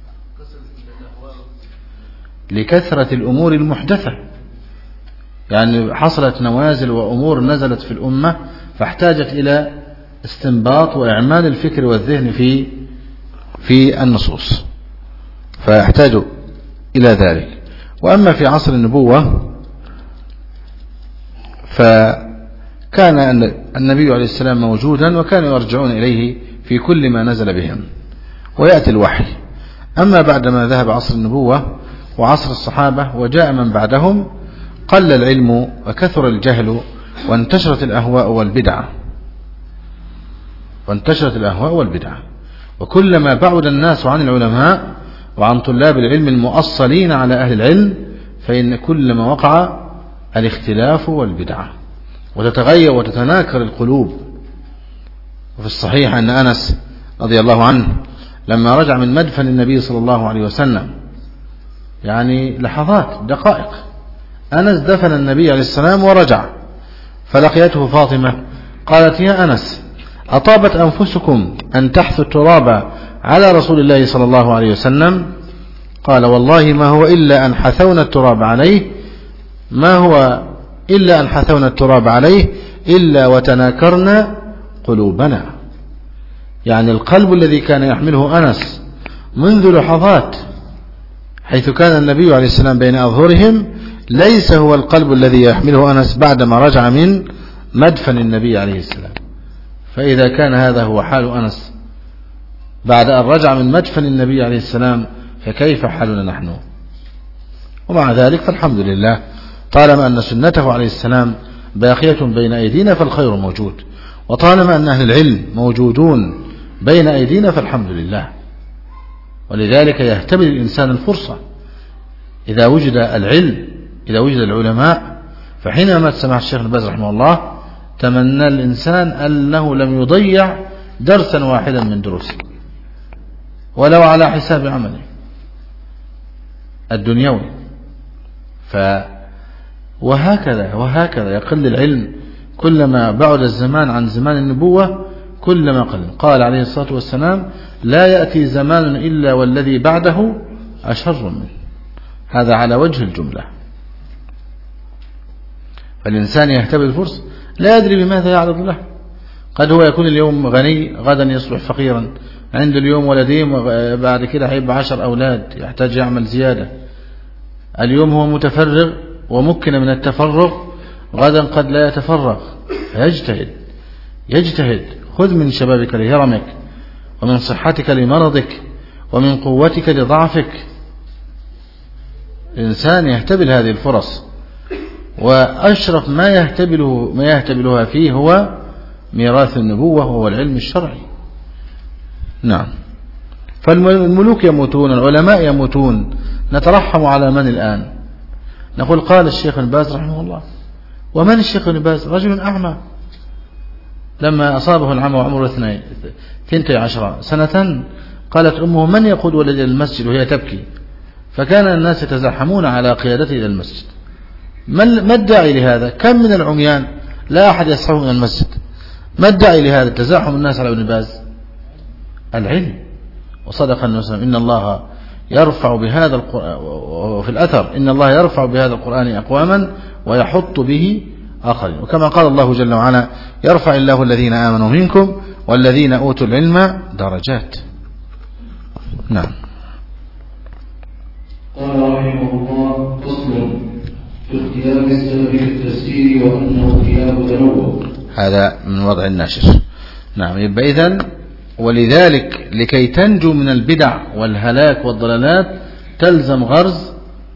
لكثرة الأمور المحدثة، يعني حصلت نوازل وأمور نزلت في الأمة فاحتاجت إلى استنباط وإعمال الفكر والذهن في في النصوص، فيحتاج إلى ذلك. وأما في عصر النبوة فكان النبي عليه السلام موجودا وكانوا يرجعون إليه في كل ما نزل بهم ويأتي الوحي. أما بعدما ذهب عصر النبوة وعصر الصحابة وجاء من بعدهم قل العلم وكثر الجهل وانتشرت الأهواء والبدعة وانتشرت الأهواء والبدعة وكلما بعد الناس عن العلماء وعن طلاب العلم المؤصلين على أهل العلم فإن كلما وقع الاختلاف والبدعة وتتغير وتتناكر القلوب. وفي الصحيح أن أنس رضي الله عنه لما رجع من مدفن النبي صلى الله عليه وسلم، يعني لحظات دقائق، أنس دفن النبي عليه السلام ورجع، فلقيته فاطمة قالت يا أنس أطابت أنفسكم أن تحثوا التراب على رسول الله صلى الله عليه وسلم؟ قال والله ما هو إلا أن حثونا التراب عليه ما هو إلا أن حثونا التراب عليه إلا وتناكرنا قلوبنا. يعني القلب الذي كان يحمله أنس منذ لحظات حيث كان النبي عليه السلام بين أظهرهم ليس هو القلب الذي يحمله أنس بعدما رجع من مدفن النبي عليه السلام. فإذا كان هذا هو حال أنس بعد أن رجع من مدفن النبي عليه السلام فكيف حالنا نحن؟ ومع ذلك فالحمد لله طالما أن سنته عليه السلام باقية بين أيدينا فالخير موجود، وطالما أن أهل العلم موجودون بين أيدينا فالحمد لله. ولذلك يهتبل الإنسان الفرصة إذا وجد العلم إذا وجد العلماء. فحينما سمع الشيخ ابن باز رحمه الله تمنى الإنسان أنه لم يضيع درسا واحدا من دروسه ولو على حساب عمله الدنيوي. ف وهكذا وهكذا يقل العلم كلما بعد الزمان عن زمان النبوة كلما قل. قال عليه الصلاة والسلام لا يأتي زمان إلا والذي بعده أشر منه. هذا على وجه الجملة. فالإنسان يهتبل الفرصة لا يدري بماذا يعرض له. قد هو يكون اليوم غني غدا يصبح فقيرا، عنده اليوم ولدين بعد كده هيبقى عشر أولاد يحتاج يعمل زيادة. اليوم هو متفرغ ومكن من التفرغ، غدا قد لا يتفرغ، فيجتهد يجتهد. خذ من شبابك لهرمك، ومن صحتك لمرضك، ومن قوتك لضعفك. الإنسان يهتبل هذه الفرص، وأشرف ما يهتبله ما يهتبلها فيه هو ميراث النبوة وهو العلم الشرعي. نعم. فالملوك يموتون، العلماء يموتون، نترحم على من الآن؟ نقول قال الشيخ ابن باز رحمه الله. ومن الشيخ ابن باز؟ رجل أعمى لما أصابه العمى وعمره اثنين ثنتي عشرة سنة، قالت أمه من يقود ولدي المسجد وهي تبكي، فكان الناس يتزاحمون على قيادته إلى المسجد. ما الداعي لهذا؟ كم من العميان لا أحد يصحبه من المسجد. ما الداعي لهذا تزاحم الناس على ابن باز؟ العلم. وصدق النبي صلى الله عليه وسلم إن الله يرفع بهذا القرآن، وفي الأثر إن الله يرفع بهذا القرآن أقواما ويحط به آخرين. وكما قال الله جل وعلا يرفع الله الذين آمنوا منكم والذين أوتوا العلم درجات. نعم. قال رحمه الله فصل في اختلاف السلف في التفسير وأنه اختلاف تنوع. هذا من وضع الناشر. نعم. يبقى إذن ولذلك لكي تنجو من البدع والهلاك والضلالات تلزم غرز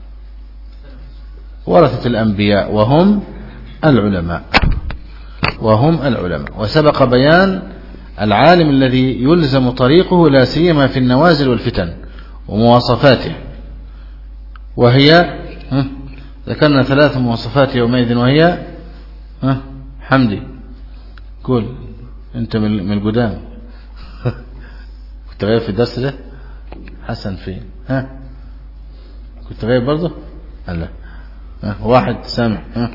ورثة الأنبياء وهم العلماء وهم العلماء. وسبق بيان العالم الذي يلزم طريقه لا سيما في النوازل والفتن ومواصفاته، وهي ذكرنا ثلاث مواصفات يومئذ، وهي ها حمدي قول انت من القدام كنت غايب في الدرس ده؟ حسن فين؟ ها كنت غايب برضه؟ لا. ها واحد سامع. ها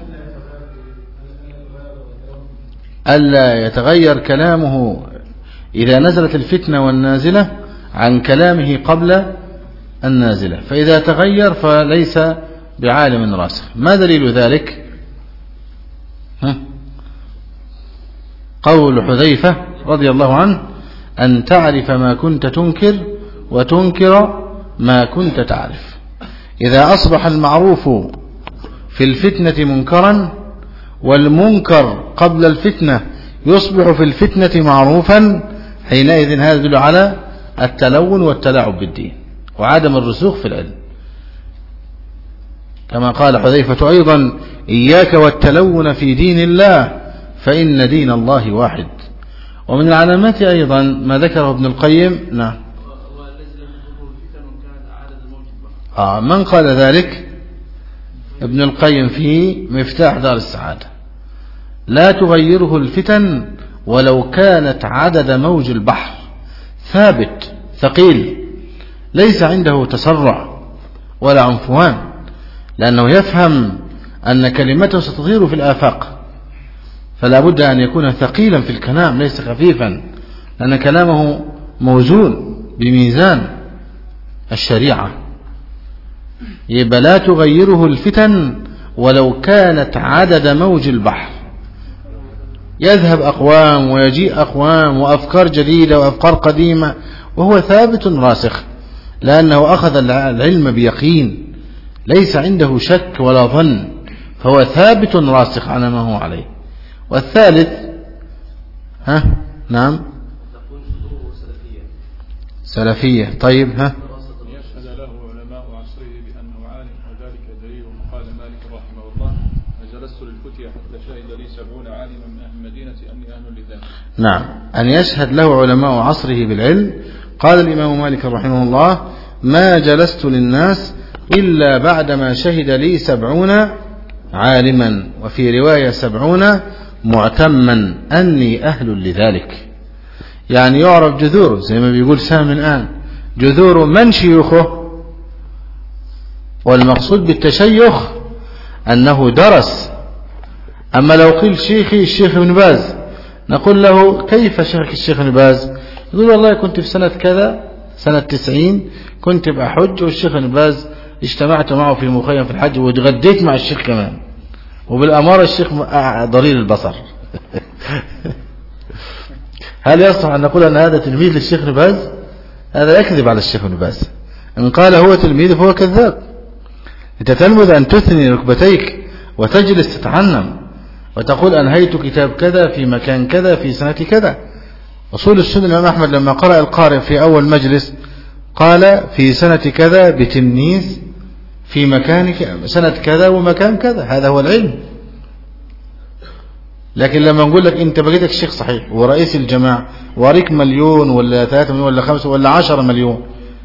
ألا يتغير كلامه إذا نزلت الفتنة والنازلة عن كلامه قبل النازلة، فإذا تغير فليس بعالم راسخ. ما دليل ذلك؟ ها قول حذيفة رضي الله عنه أن تعرف ما كنت تنكر وتنكر ما كنت تعرف. إذا أصبح المعروف في الفتنة منكرا والمنكر قبل الفتنة يصبح في الفتنة معروفا، حينئذ هذا يدل على التلون والتلاعب بالدين وعدم الرسوخ في العلم. كما قال حذيفة أيضا إياك والتلون في دين الله فإن دين الله واحد. ومن العلامات أيضا ما ذكره ابن القيم. نعم. آه من قال ذلك؟ ابن القيم في مفتاح دار السعادة. لا تغيره الفتن ولو كانت عدد موج البحر. ثابت ثقيل ليس عنده تسرع ولا عنفوان، لأنه يفهم أن كلمته ستطير في الآفاق، فلا بد أن يكون ثقيلا في الكلام ليس خفيفا، لأن كلامه موزون بميزان الشريعة. يبقى لا تغيره الفتن ولو كانت عدد موج البحر. يذهب أقوام ويجيء أقوام وأفكار جديدة وأفكار قديمة وهو ثابت راسخ، لأنه أخذ العلم بيقين ليس عنده شك ولا ظن، فهو ثابت راسخ على ما هو عليه. والثالث ها نعم سلفية. طيب ها يشهد له علماء عصره بأنه عالم، وذلك دليل قال مالك رحمه الله جلست للفتية حتى شهد لي سبعون عالما من أهل المدينة أني أهل لذلك. نعم. أن يشهد له علماء عصره بالعلم. قال الإمام مالك رحمه الله ما جلست للناس إلا بعدما شهد لي سبعون عالما، وفي رواية سبعون معتما أني أهل لذلك. يعني يعرف جذوره زي ما بيقول سامي الآن، جذور من شيوخه. والمقصود بالتشيخ أنه درس. أما لو قيل شيخي الشيخ ابن باز نقول له كيف شيخك الشيخ ابن باز؟ يقول والله كنت في سنة كذا سنة تسعين كنت بحج والشيخ ابن باز اجتمعت معه في مخيم في الحج وتغديت مع الشيخ كمان، وبالأمارة الشيخ ضرير البصر. هل يصح أن نقول أن هذا تلميذ للشيخ ابن باز؟ هذا يكذب على الشيخ ابن باز. إن قال هو تلميذ فهو كذاب. أنت تلمذ أن تثني ركبتيك وتجلس تتعنم وتقول أنهيت كتاب كذا في مكان كذا في سنة كذا. أصول السنة الإمام أحمد لما قرأ القارئ في أول مجلس قال في سنة كذا بتنيس في مكان سنة كذا ومكان كذا، هذا هو العلم. لكن لما نقول لك أنت بقيتك شيخ صحيح ورئيس الجماعة واريك مليون ولا ثلاثة مليون ولا خمسة ولا عشرة مليون،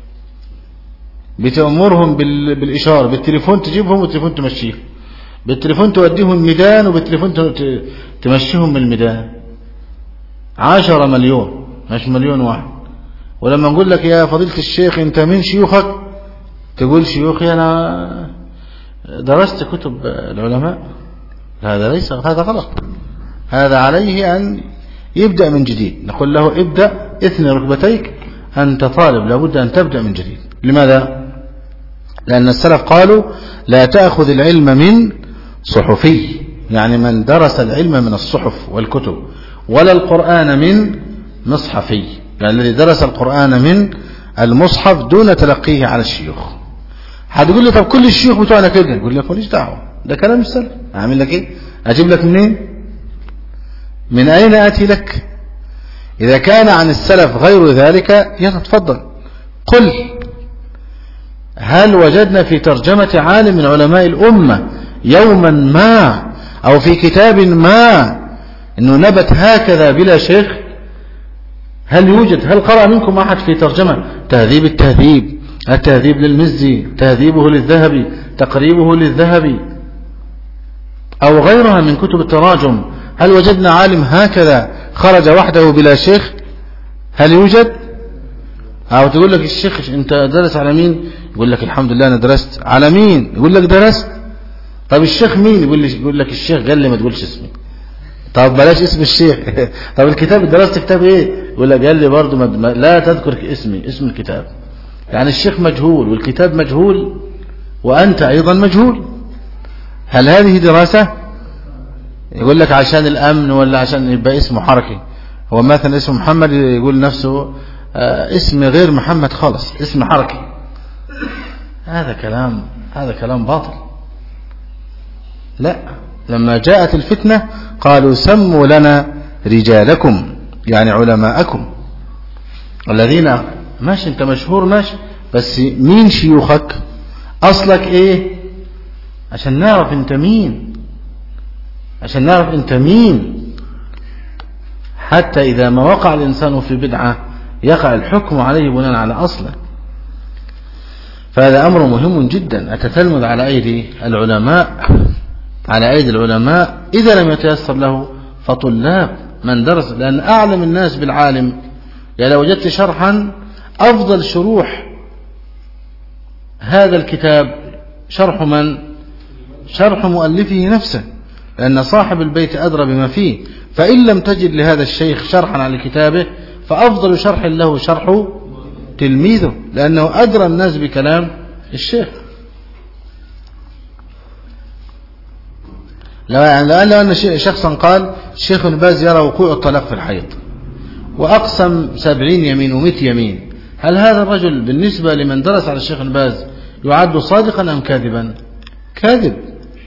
بتأمرهم بالإشارة بالتليفون تجيبهم والتليفون تمشيهم، بالتليفون توديهم الميدان وبالتليفون تمشيهم من الميدان. عشرة مليون مش مليون واحد. ولما نقول لك يا فضيلة الشيخ أنت من شيوخك تقول شيوخي أنا درست كتب العلماء. هذا ليس، هذا غلط. هذا عليه أن يبدأ من جديد. نقول له ابدأ اثني ركبتيك، أنت طالب لابد أن تبدأ من جديد. لماذا؟ لأن السلف قالوا لا تأخذ العلم من صحفي، يعني من درس العلم من الصحف والكتب، ولا القرآن من مصحفي، يعني الذي درس القرآن من المصحف دون تلقيه على الشيوخ. هتقول لي طب كل الشيوخ بتوعنا كده، يقول لك ماليش دعوه، ده كلام السلف. اعمل لك ايه؟ اجيب لك منين؟ من اين اتي لك؟ اذا كان عن السلف غير ذلك يلا تفضل قل هل وجدنا في ترجمة عالم من علماء الأمة يوما ما أو في كتاب ما أنه نبت هكذا بلا شيخ؟ هل يوجد؟ هل قرأ منكم أحد في ترجمة تهذيب التهذيب، التهذيب للمزي، تهذيبه للذهبي، تقريبه للذهبي، أو غيرها من كتب التراجم؟ هل وجدنا عالم هكذا خرج وحده بلا شيخ؟ هل يوجد؟ أو تقول لك الشيخ أنت درس على مين؟ يقول لك الحمد لله أنا درست على مين؟ يقول لك درست. طب الشيخ مين؟ يقول لي يقول لك الشيخ قال لي ما تقولش اسمي. طب بلاش اسم الشيخ. طب الكتاب درست كتاب ايه؟ يقول لك قال لي برضه ما لا تذكر اسمي، اسم الكتاب. يعني الشيخ مجهول والكتاب مجهول وأنت أيضا مجهول. هل هذه دراسة؟ يقول لك عشان الأمن ولا عشان يبقى اسمه حركي. هو مثلا اسمه محمد يقول نفسه اسم غير محمد خالص، اسم حركي. هذا كلام هذا كلام باطل. لا، لما جاءت الفتنة قالوا سموا لنا رجالكم، يعني علماءكم الذين ماشي انت مشهور ماشي، بس مين شيوخك؟ اصلك ايه؟ عشان نعرف انت مين، عشان نعرف انت مين، حتى اذا ما وقع الانسان في بدعة يقع الحكم عليه بناء على اصله. فهذا امر مهم جدا. التتلمذ على ايدي العلماء، على أيدي العلماء إذا لم يتيسر له فطلاب من درس، لأن أعلم الناس بالعالم. يعني لو وجدت شرحا أفضل شروح هذا الكتاب شرح من؟ شرح مؤلفه نفسه، لأن صاحب البيت أدرى بما فيه. فإن لم تجد لهذا الشيخ شرحا على كتابه فأفضل شرح له شرح تلميذه، لأنه أدرى الناس بكلام الشيخ. لو يعني أن شخصا قال الشيخ ابن باز يرى وقوع الطلاق في الحيض وأقسم سبعين يمين ومئة يمين، هل هذا الرجل بالنسبة لمن درس على الشيخ ابن باز يعد صادقا أم كاذبا؟ كاذب.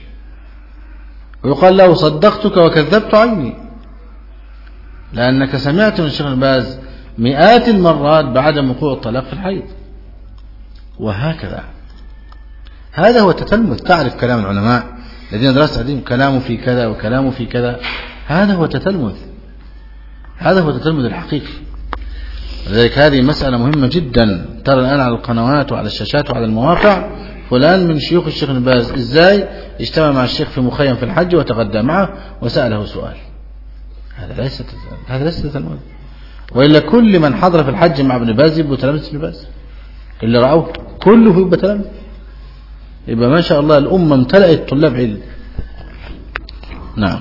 ويقال له صدقتك وكذبت عيني، لأنك سمعت من الشيخ ابن باز مئات المرات بعدم وقوع الطلاق في الحيض. وهكذا هذا هو التتلمذ. تعرف كلام العلماء الذين درست عليهم كلامه في كذا وكلامه في كذا، هذا هو التتلمذ، هذا هو التتلمذ الحقيقي. لذلك هذه مسألة مهمة جدا. ترى الآن على القنوات وعلى الشاشات وعلى المواقع فلان من شيوخ الشيخ ابن باز ازاي اجتمع مع الشيخ في مخيم في الحج وتغدى معه وسأله سؤال. هذا ليس هذا ليس تتلمذ. وإلا كل من حضر في الحج مع ابن باز يبقوا تلامذة ابن باز، اللي رأوه كله يبقى تلامذة. يبقى ما شاء الله الأمة امتلأت طلاب علم. نعم.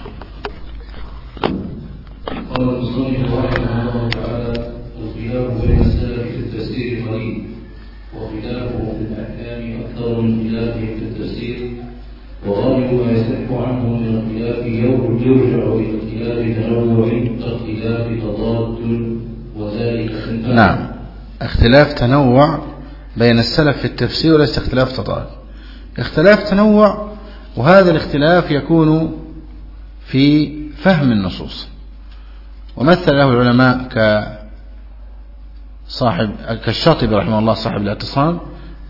قال المصنف رحمه الله تعالى: الخلاف بين السلف في التفسير قليل، وخلافه في الأحكام أكثر من خلافه في التفسير، وغالب ما يصح عنه من الخلاف يرجع إلى اختلاف تنوع كاختلاف تضاد، وذلك نعم. اختلاف تنوع بين السلف في التفسير وليس اختلاف تضاد. اختلاف تنوع، وهذا الاختلاف يكون في فهم النصوص، ومثل له العلماء كصاحب كالشاطبي رحمه الله صاحب الاعتصام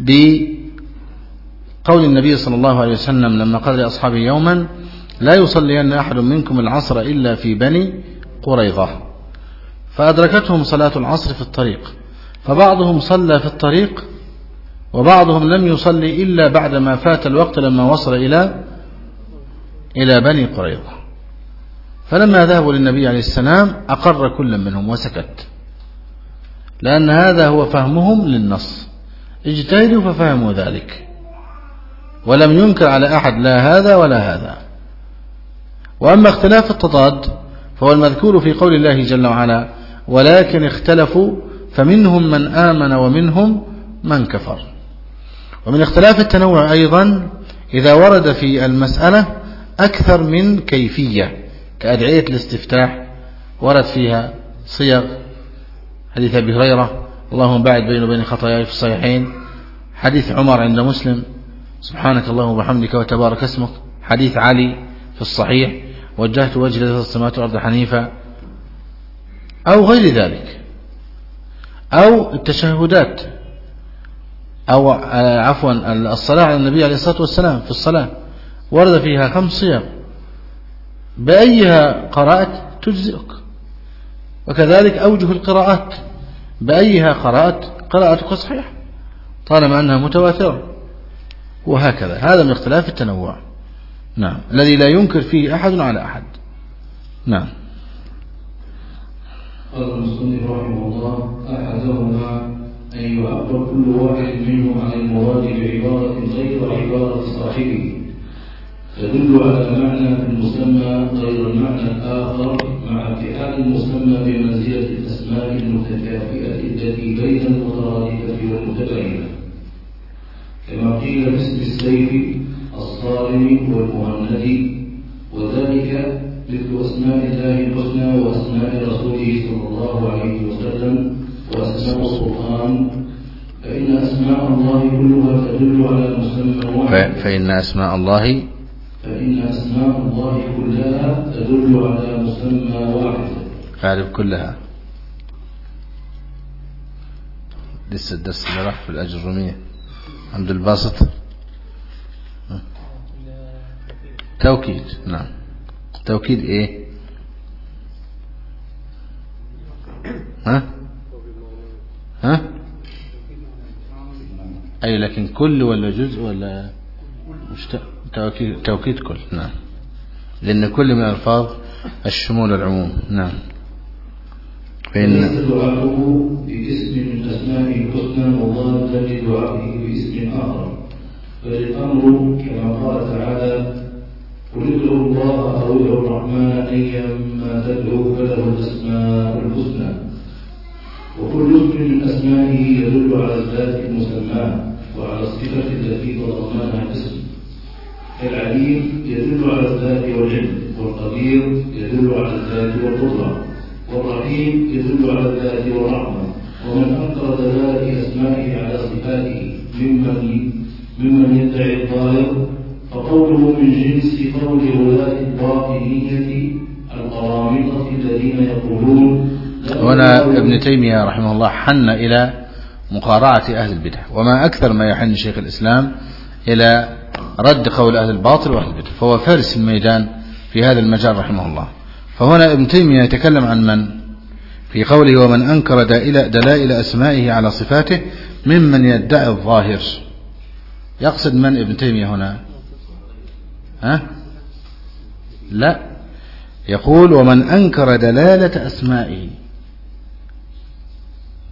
بقول النبي صلى الله عليه وسلم لما قال لأصحابه يوما: لا يصلين أحد منكم العصر إلا في بني قريظة، فأدركتهم صلاة العصر في الطريق، فبعضهم صلى في الطريق وبعضهم لم يصلي إلا بعدما فات الوقت لما وصل إلى إلى بني قريظة. فلما ذهبوا للنبي عليه السلام أقر كل منهم وسكت، لأن هذا هو فهمهم للنص، اجتهدوا ففهموا ذلك، ولم ينكر على أحد لا هذا ولا هذا. وأما اختلاف التضاد فهو المذكور في قول الله جل وعلا: ولكن اختلفوا فمنهم من آمن ومنهم من كفر. ومن اختلاف التنوع أيضا إذا ورد في المسألة أكثر من كيفية، كأدعية الاستفتاح ورد فيها صيغ، حديث أبي هريرة: اللهم باعد بيني وبين خطاياي في الصحيحين، حديث عمر عند مسلم: سبحانك اللهم وبحمدك وتبارك اسمك، حديث علي في الصحيح: وجهت وجهي لله السماوات والأرض حنيفا، أو غير ذلك، أو التشهدات، أو عفوا الصلاة على النبي عليه الصلاة والسلام في الصلاة ورد فيها خمس صيغ، بأيها قرأت تجزئك. وكذلك أوجه القراءات، بأيها قرأت قراءتك صحيحة طالما أنها متواترة، وهكذا. هذا من اختلاف التنوع، نعم، الذي لا ينكر فيه أحد على أحد. نعم. قال المصنف رحمه الله: أحدهما أن يعبر كل واحد منهم عن المراد بعبارة غير عبارة صاحبه، تدل على معنى في المسمى غير المعنى الآخر، مع اتحاد المسمى بمنزلة الأسماء المتكافئة التي بين المترادفة والمتباينة، كما قيل في اسم السيف الصارم والمهند، وذلك مثل أسماء الله الحسنى وأسماء رسوله صلى الله عليه وسلم وأسماء القرآن، فإن أسماء الله كلها تدل على مسمى واحد. فإن أسماء الله فإن أسماء الله كلها تدل على مسمى واحد. أعرف كلها. لسه الدرس اللي راح في الأجرومية عبد الباسط توكيد. نعم. توكيد إيه؟ ها؟ ها؟ أي لكن كل ولا جزء ولا مش توكيد؟ توكيد كل. نعم، لأن كل من الألفاظ الشمول العموم. نعم. فإن دعاؤه باسم من أسمائه الحسنى مضادا لدعائه باسم آخر، فالأمر كما قال تعالى: قل ادعوا الله أو ادعوا الرحمن أيما تدعوا فله الأسماء الحسنى. وكل اسم من أسمائه يدل على الذات المسماه وعلى الصفة التي تضمنها الاسم، كالعليم يدل على الذات والعلم، والقدير يدل على الذات والقدرة، والرحيم يدل على الذات والرحمة. ومن أنكر دلالة أسمائه على صفاته ممن ممن يدعي الظاهر، فقوله من جنس قول ولاة الباطنية القرامطة الذين يقولون. هنا ابن تيمية رحمه الله حن إلى مقارعة أهل البدع، وما أكثر ما يحن شيخ الإسلام إلى رد قول أهل الباطل وأهل البدع، فهو فارس الميدان في هذا المجال رحمه الله. فهنا ابن تيمية يتكلم عن من في قوله: ومن أنكر دلائل أسمائه على صفاته ممن يدعي الظاهر. يقصد من ابن تيمية هنا؟ ها؟ لا، يقول: ومن أنكر دلالة أسمائه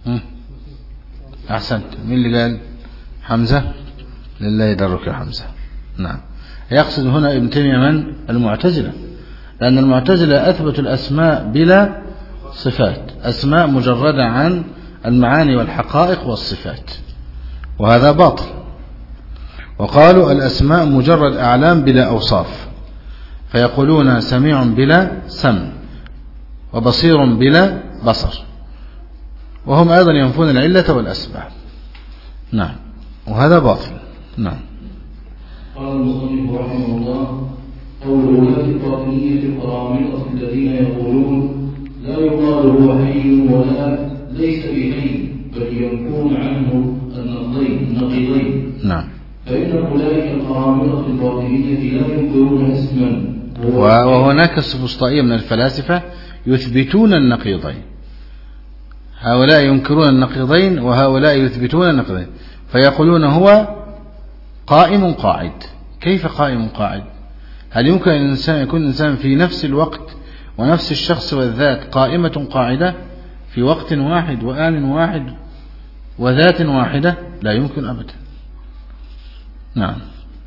أحسنت. مين اللي قال؟ حمزة. لله درك يا حمزة. نعم. يقصد هنا ابن تيمية من؟ المعتزلة، لأن المعتزلة أثبتوا الأسماء بلا صفات، أسماء مجردة عن المعاني والحقائق والصفات، وهذا باطل. وقالوا الأسماء مجرد أعلام بلا أوصاف، فيقولون سميع بلا سمع وبصير بلا بصر، وهم أيضا ينفون العلة والأسباب. نعم، وهذا باطل. نعم. قال المصنف رحمه الله: قول ولاة الباطنية القرامطة الذين يقولون لا يقال هو حي ولا ليس بحي، بل ينكون عنه النقيضين. نعم. فإن أولئك القرامطة الباطنية لا ينكرون اسما، وهناك السفسطائية من الفلاسفة يثبتون النقيضين. هؤلاء ينكرون النقيضين وهؤلاء يثبتون النقيضين، فيقولون هو قائم قاعد. كيف قائم قاعد؟ هل يمكن أن الإنسان يكون الإنسان في نفس الوقت ونفس الشخص والذات قائمة قاعدة في وقت واحد وآن واحد وذات واحدة؟ لا يمكن أبدا. نعم.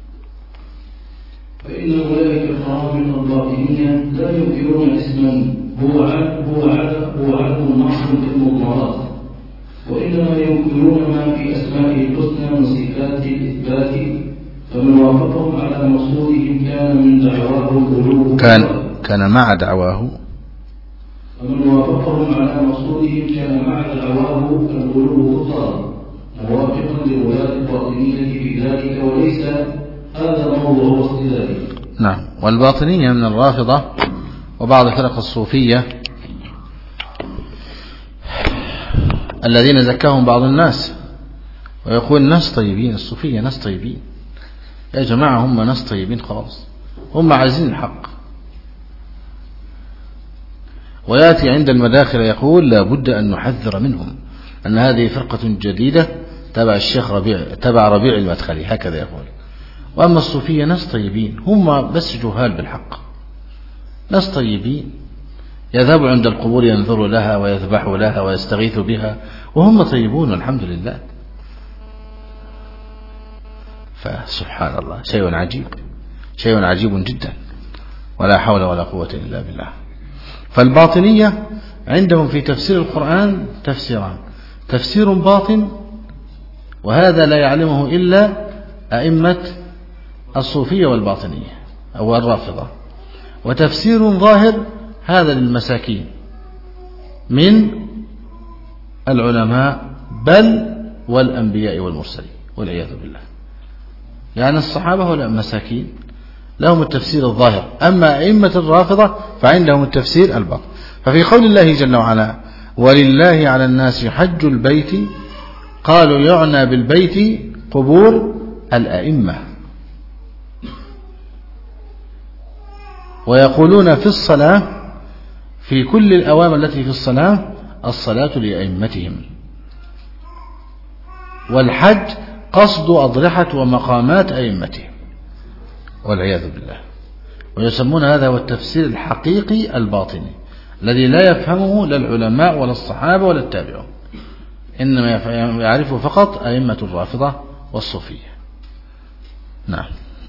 فإن أولئك القرامطة الباطنية لا ينكرون اسما هو هو هو عدم محض في المضمرات، وإنما ينكرون ما في أسمائه الحسنى من صفات الإثبات، فمن وافقهم على مقصودهم كان من دعواه الغلو كان كان مع دعواه فمن وافقهم على مقصودهم كان مع دعواه الغلو خطأ، موافقا لولاة الباطنية في ذلك، وليس هذا موضوع اختلافه. نعم. والباطنية من الرافضة وبعض فرق الصوفية الذين زكاهم بعض الناس ويقول ناس طيبين، الصوفية ناس طيبين يا جماعة، هم ناس طيبين خالص، هم عايزين الحق. ويأتي عند المداخل يقول لا بد أن نحذر منهم، أن هذه فرقة جديدة تبع الشيخ ربيع تبع ربيع المدخلي، هكذا يقول. وأما الصوفية ناس طيبين، هم بس جهال بالحق، ناس طيبين يذهبوا عند القبور ينظروا لها ويذبحوا لها ويستغيثوا بها، وهم طيبون والحمد لله. فسبحان الله، شيء عجيب، شيء عجيب جدا، ولا حول ولا قوة إلا بالله. فالباطنية عندهم في تفسير القرآن تفسيران: تفسير باطن، وهذا لا يعلمه إلا أئمة الصوفية والباطنية أو الرافضة، وتفسير ظاهر، هذا للمساكين من العلماء بل والأنبياء والمرسلين والعياذ بالله. يعني الصحابة ولا مساكين لهم التفسير الظاهر، أما أئمة الرافضة فعندهم التفسير الباطن. ففي قول الله جل وعلا ولله على الناس حج البيت، قالوا يعنى بالبيت قبور الأئمة، ويقولون في الصلاة في كل الأوامر التي في الصلاة الصلاة لأئمتهم، والحج قصد أضرحة ومقامات أئمتهم والعياذ بالله. ويسمون هذا هو التفسير الحقيقي الباطني الذي لا يفهمه لا العلماء ولا الصحابة ولا التابعون، إنما يعرفه فقط أئمة الرافضة والصوفية. نعم.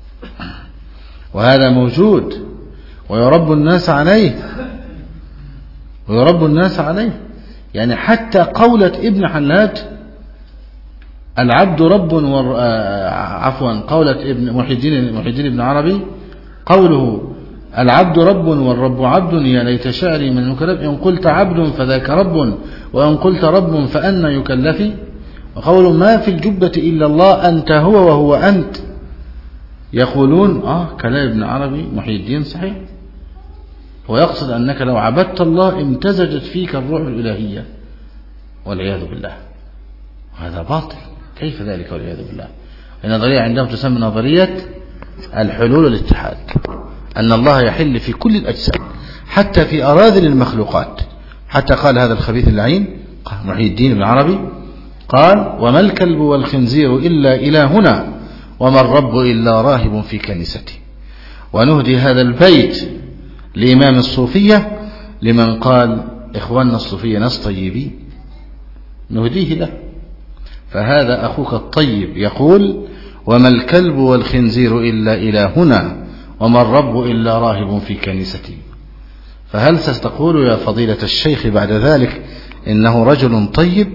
وهذا موجود ويرب الناس عليه، ويرب الناس عليه. يعني حتى قولة ابن حلاج العبد رب ور... عفوا قولة ابن محي الدين محي الدين ابن عربي، قوله العبد رب والرب عبد يا ليت شعري من مكلف، إن قلت عبد فذاك رب وإن قلت رب فأنا يكلفي. وقول ما في الجبة إلا الله أنت هو وهو أنت، يقولون آه كلام ابن عربي محي الدين صحيح، ويقصد أنك لو عبدت الله امتزجت فيك الروح الإلهية والعياذ بالله. وهذا باطل، كيف ذلك والعياذ بالله؟ النظرية عندهم تسمى نظرية الحلول والاتحاد، أن الله يحل في كل الأجسام حتى في أراذل المخلوقات. حتى قال هذا الخبيث اللعين محي الدين بن عربي قال وما الكلب والخنزير إلا إلهنا وما الرب إلا راهب في كنيسته. ونهدي هذا البيت لإمام الصوفية لمن قال إخواننا الصوفية ناس طيبين، نهديه له. فهذا أخوك الطيب يقول وما الكلب والخنزير إلا إلهنا وما الرب إلا راهب في كنيستي. فهل ستقول يا فضيلة الشيخ بعد ذلك إنه رجل طيب؟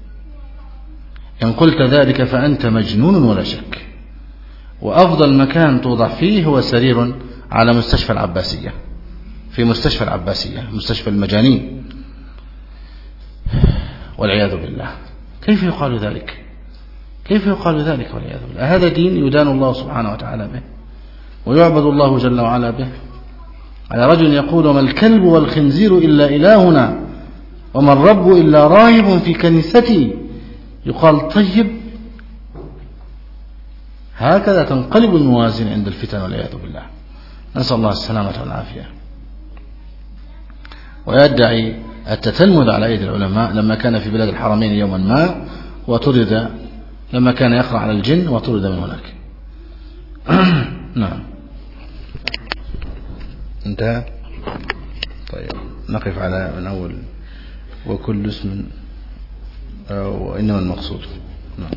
إن قلت ذلك فأنت مجنون ولا شك. وأفضل مكان توضع فيه هو سرير على مستشفى العباسية، في مستشفى العباسية مستشفى المجانين والعياذ بالله. كيف يقال ذلك؟ كيف يقال ذلك والعياذ بالله؟ هذا دين يدان الله سبحانه وتعالى به ويعبد الله جل وعلا به، على رجل يقول وما الكلب والخنزير إلا إلهنا وما الرب إلا راهب في كنيستي، يقال طيب؟ هكذا تنقلب الموازين عند الفتن والعياذ بالله، نسأل الله السلامة والعافية. ويدعي التتلمذ على أيدي العلماء لما كان في بلاد الحرمين يوما ما وطرد، لما كان يقرأ على الجن وطرد من هناك. نعم انتهى. طيب نقف على من أول وكل اسم وإنما المقصود. نعم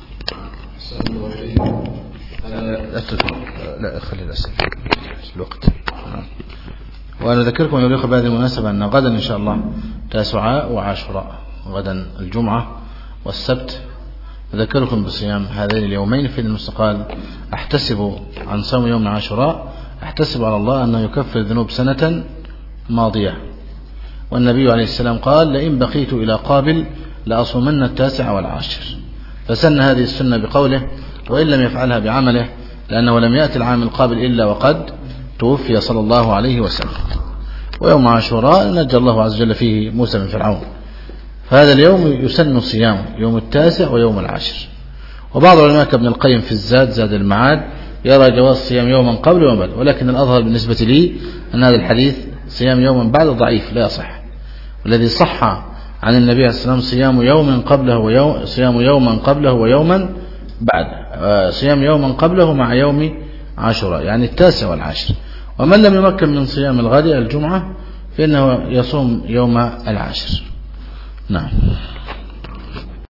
لا خلي الأسئلة الوقت. نعم. وأنا أذكركم يا أخوة بهذه المناسبة أن غدا إن شاء الله تاسعاء وعاشوراء، غدا الجمعة والسبت. أذكركم بصيام هذين اليومين في المستقبل. أحتسب عن صوم يوم عاشوراء أحتسب على الله أنه يكفر ذنوب سنة ماضية، والنبي عليه السلام قال لئن بقيت إلى قابل لأصومن التاسع والعاشر، فسن هذه السنة بقوله وإن لم يفعلها بعمله، لأنه لم يأتي العام القابل إلا وقد توفي صلى الله عليه وسلم. ويوم عاشوراء نجى الله عز وجل فيه موسى من فرعون، فهذا اليوم يسن صيامه يوم التاسع ويوم العاشر. وبعض العلماء كابن القيم في الزاد زاد المعاد يرى جواز صيام يوما قبل ويوما بعد، ولكن الأظهر بالنسبة لي أن هذا الحديث صيام يوما بعد ضعيف لا يصح. والذي صح عن النبي عليه الصلاة والسلام صيام يوم قبله ويوم صيام يوما قبله ويوما بعد، صيام يوما قبله مع يوم عاشوراء يعني التاسع والعاشر. ومن لم يمكن من صيام الغد الجمعة فإنه يصوم يوم العاشر. نعم.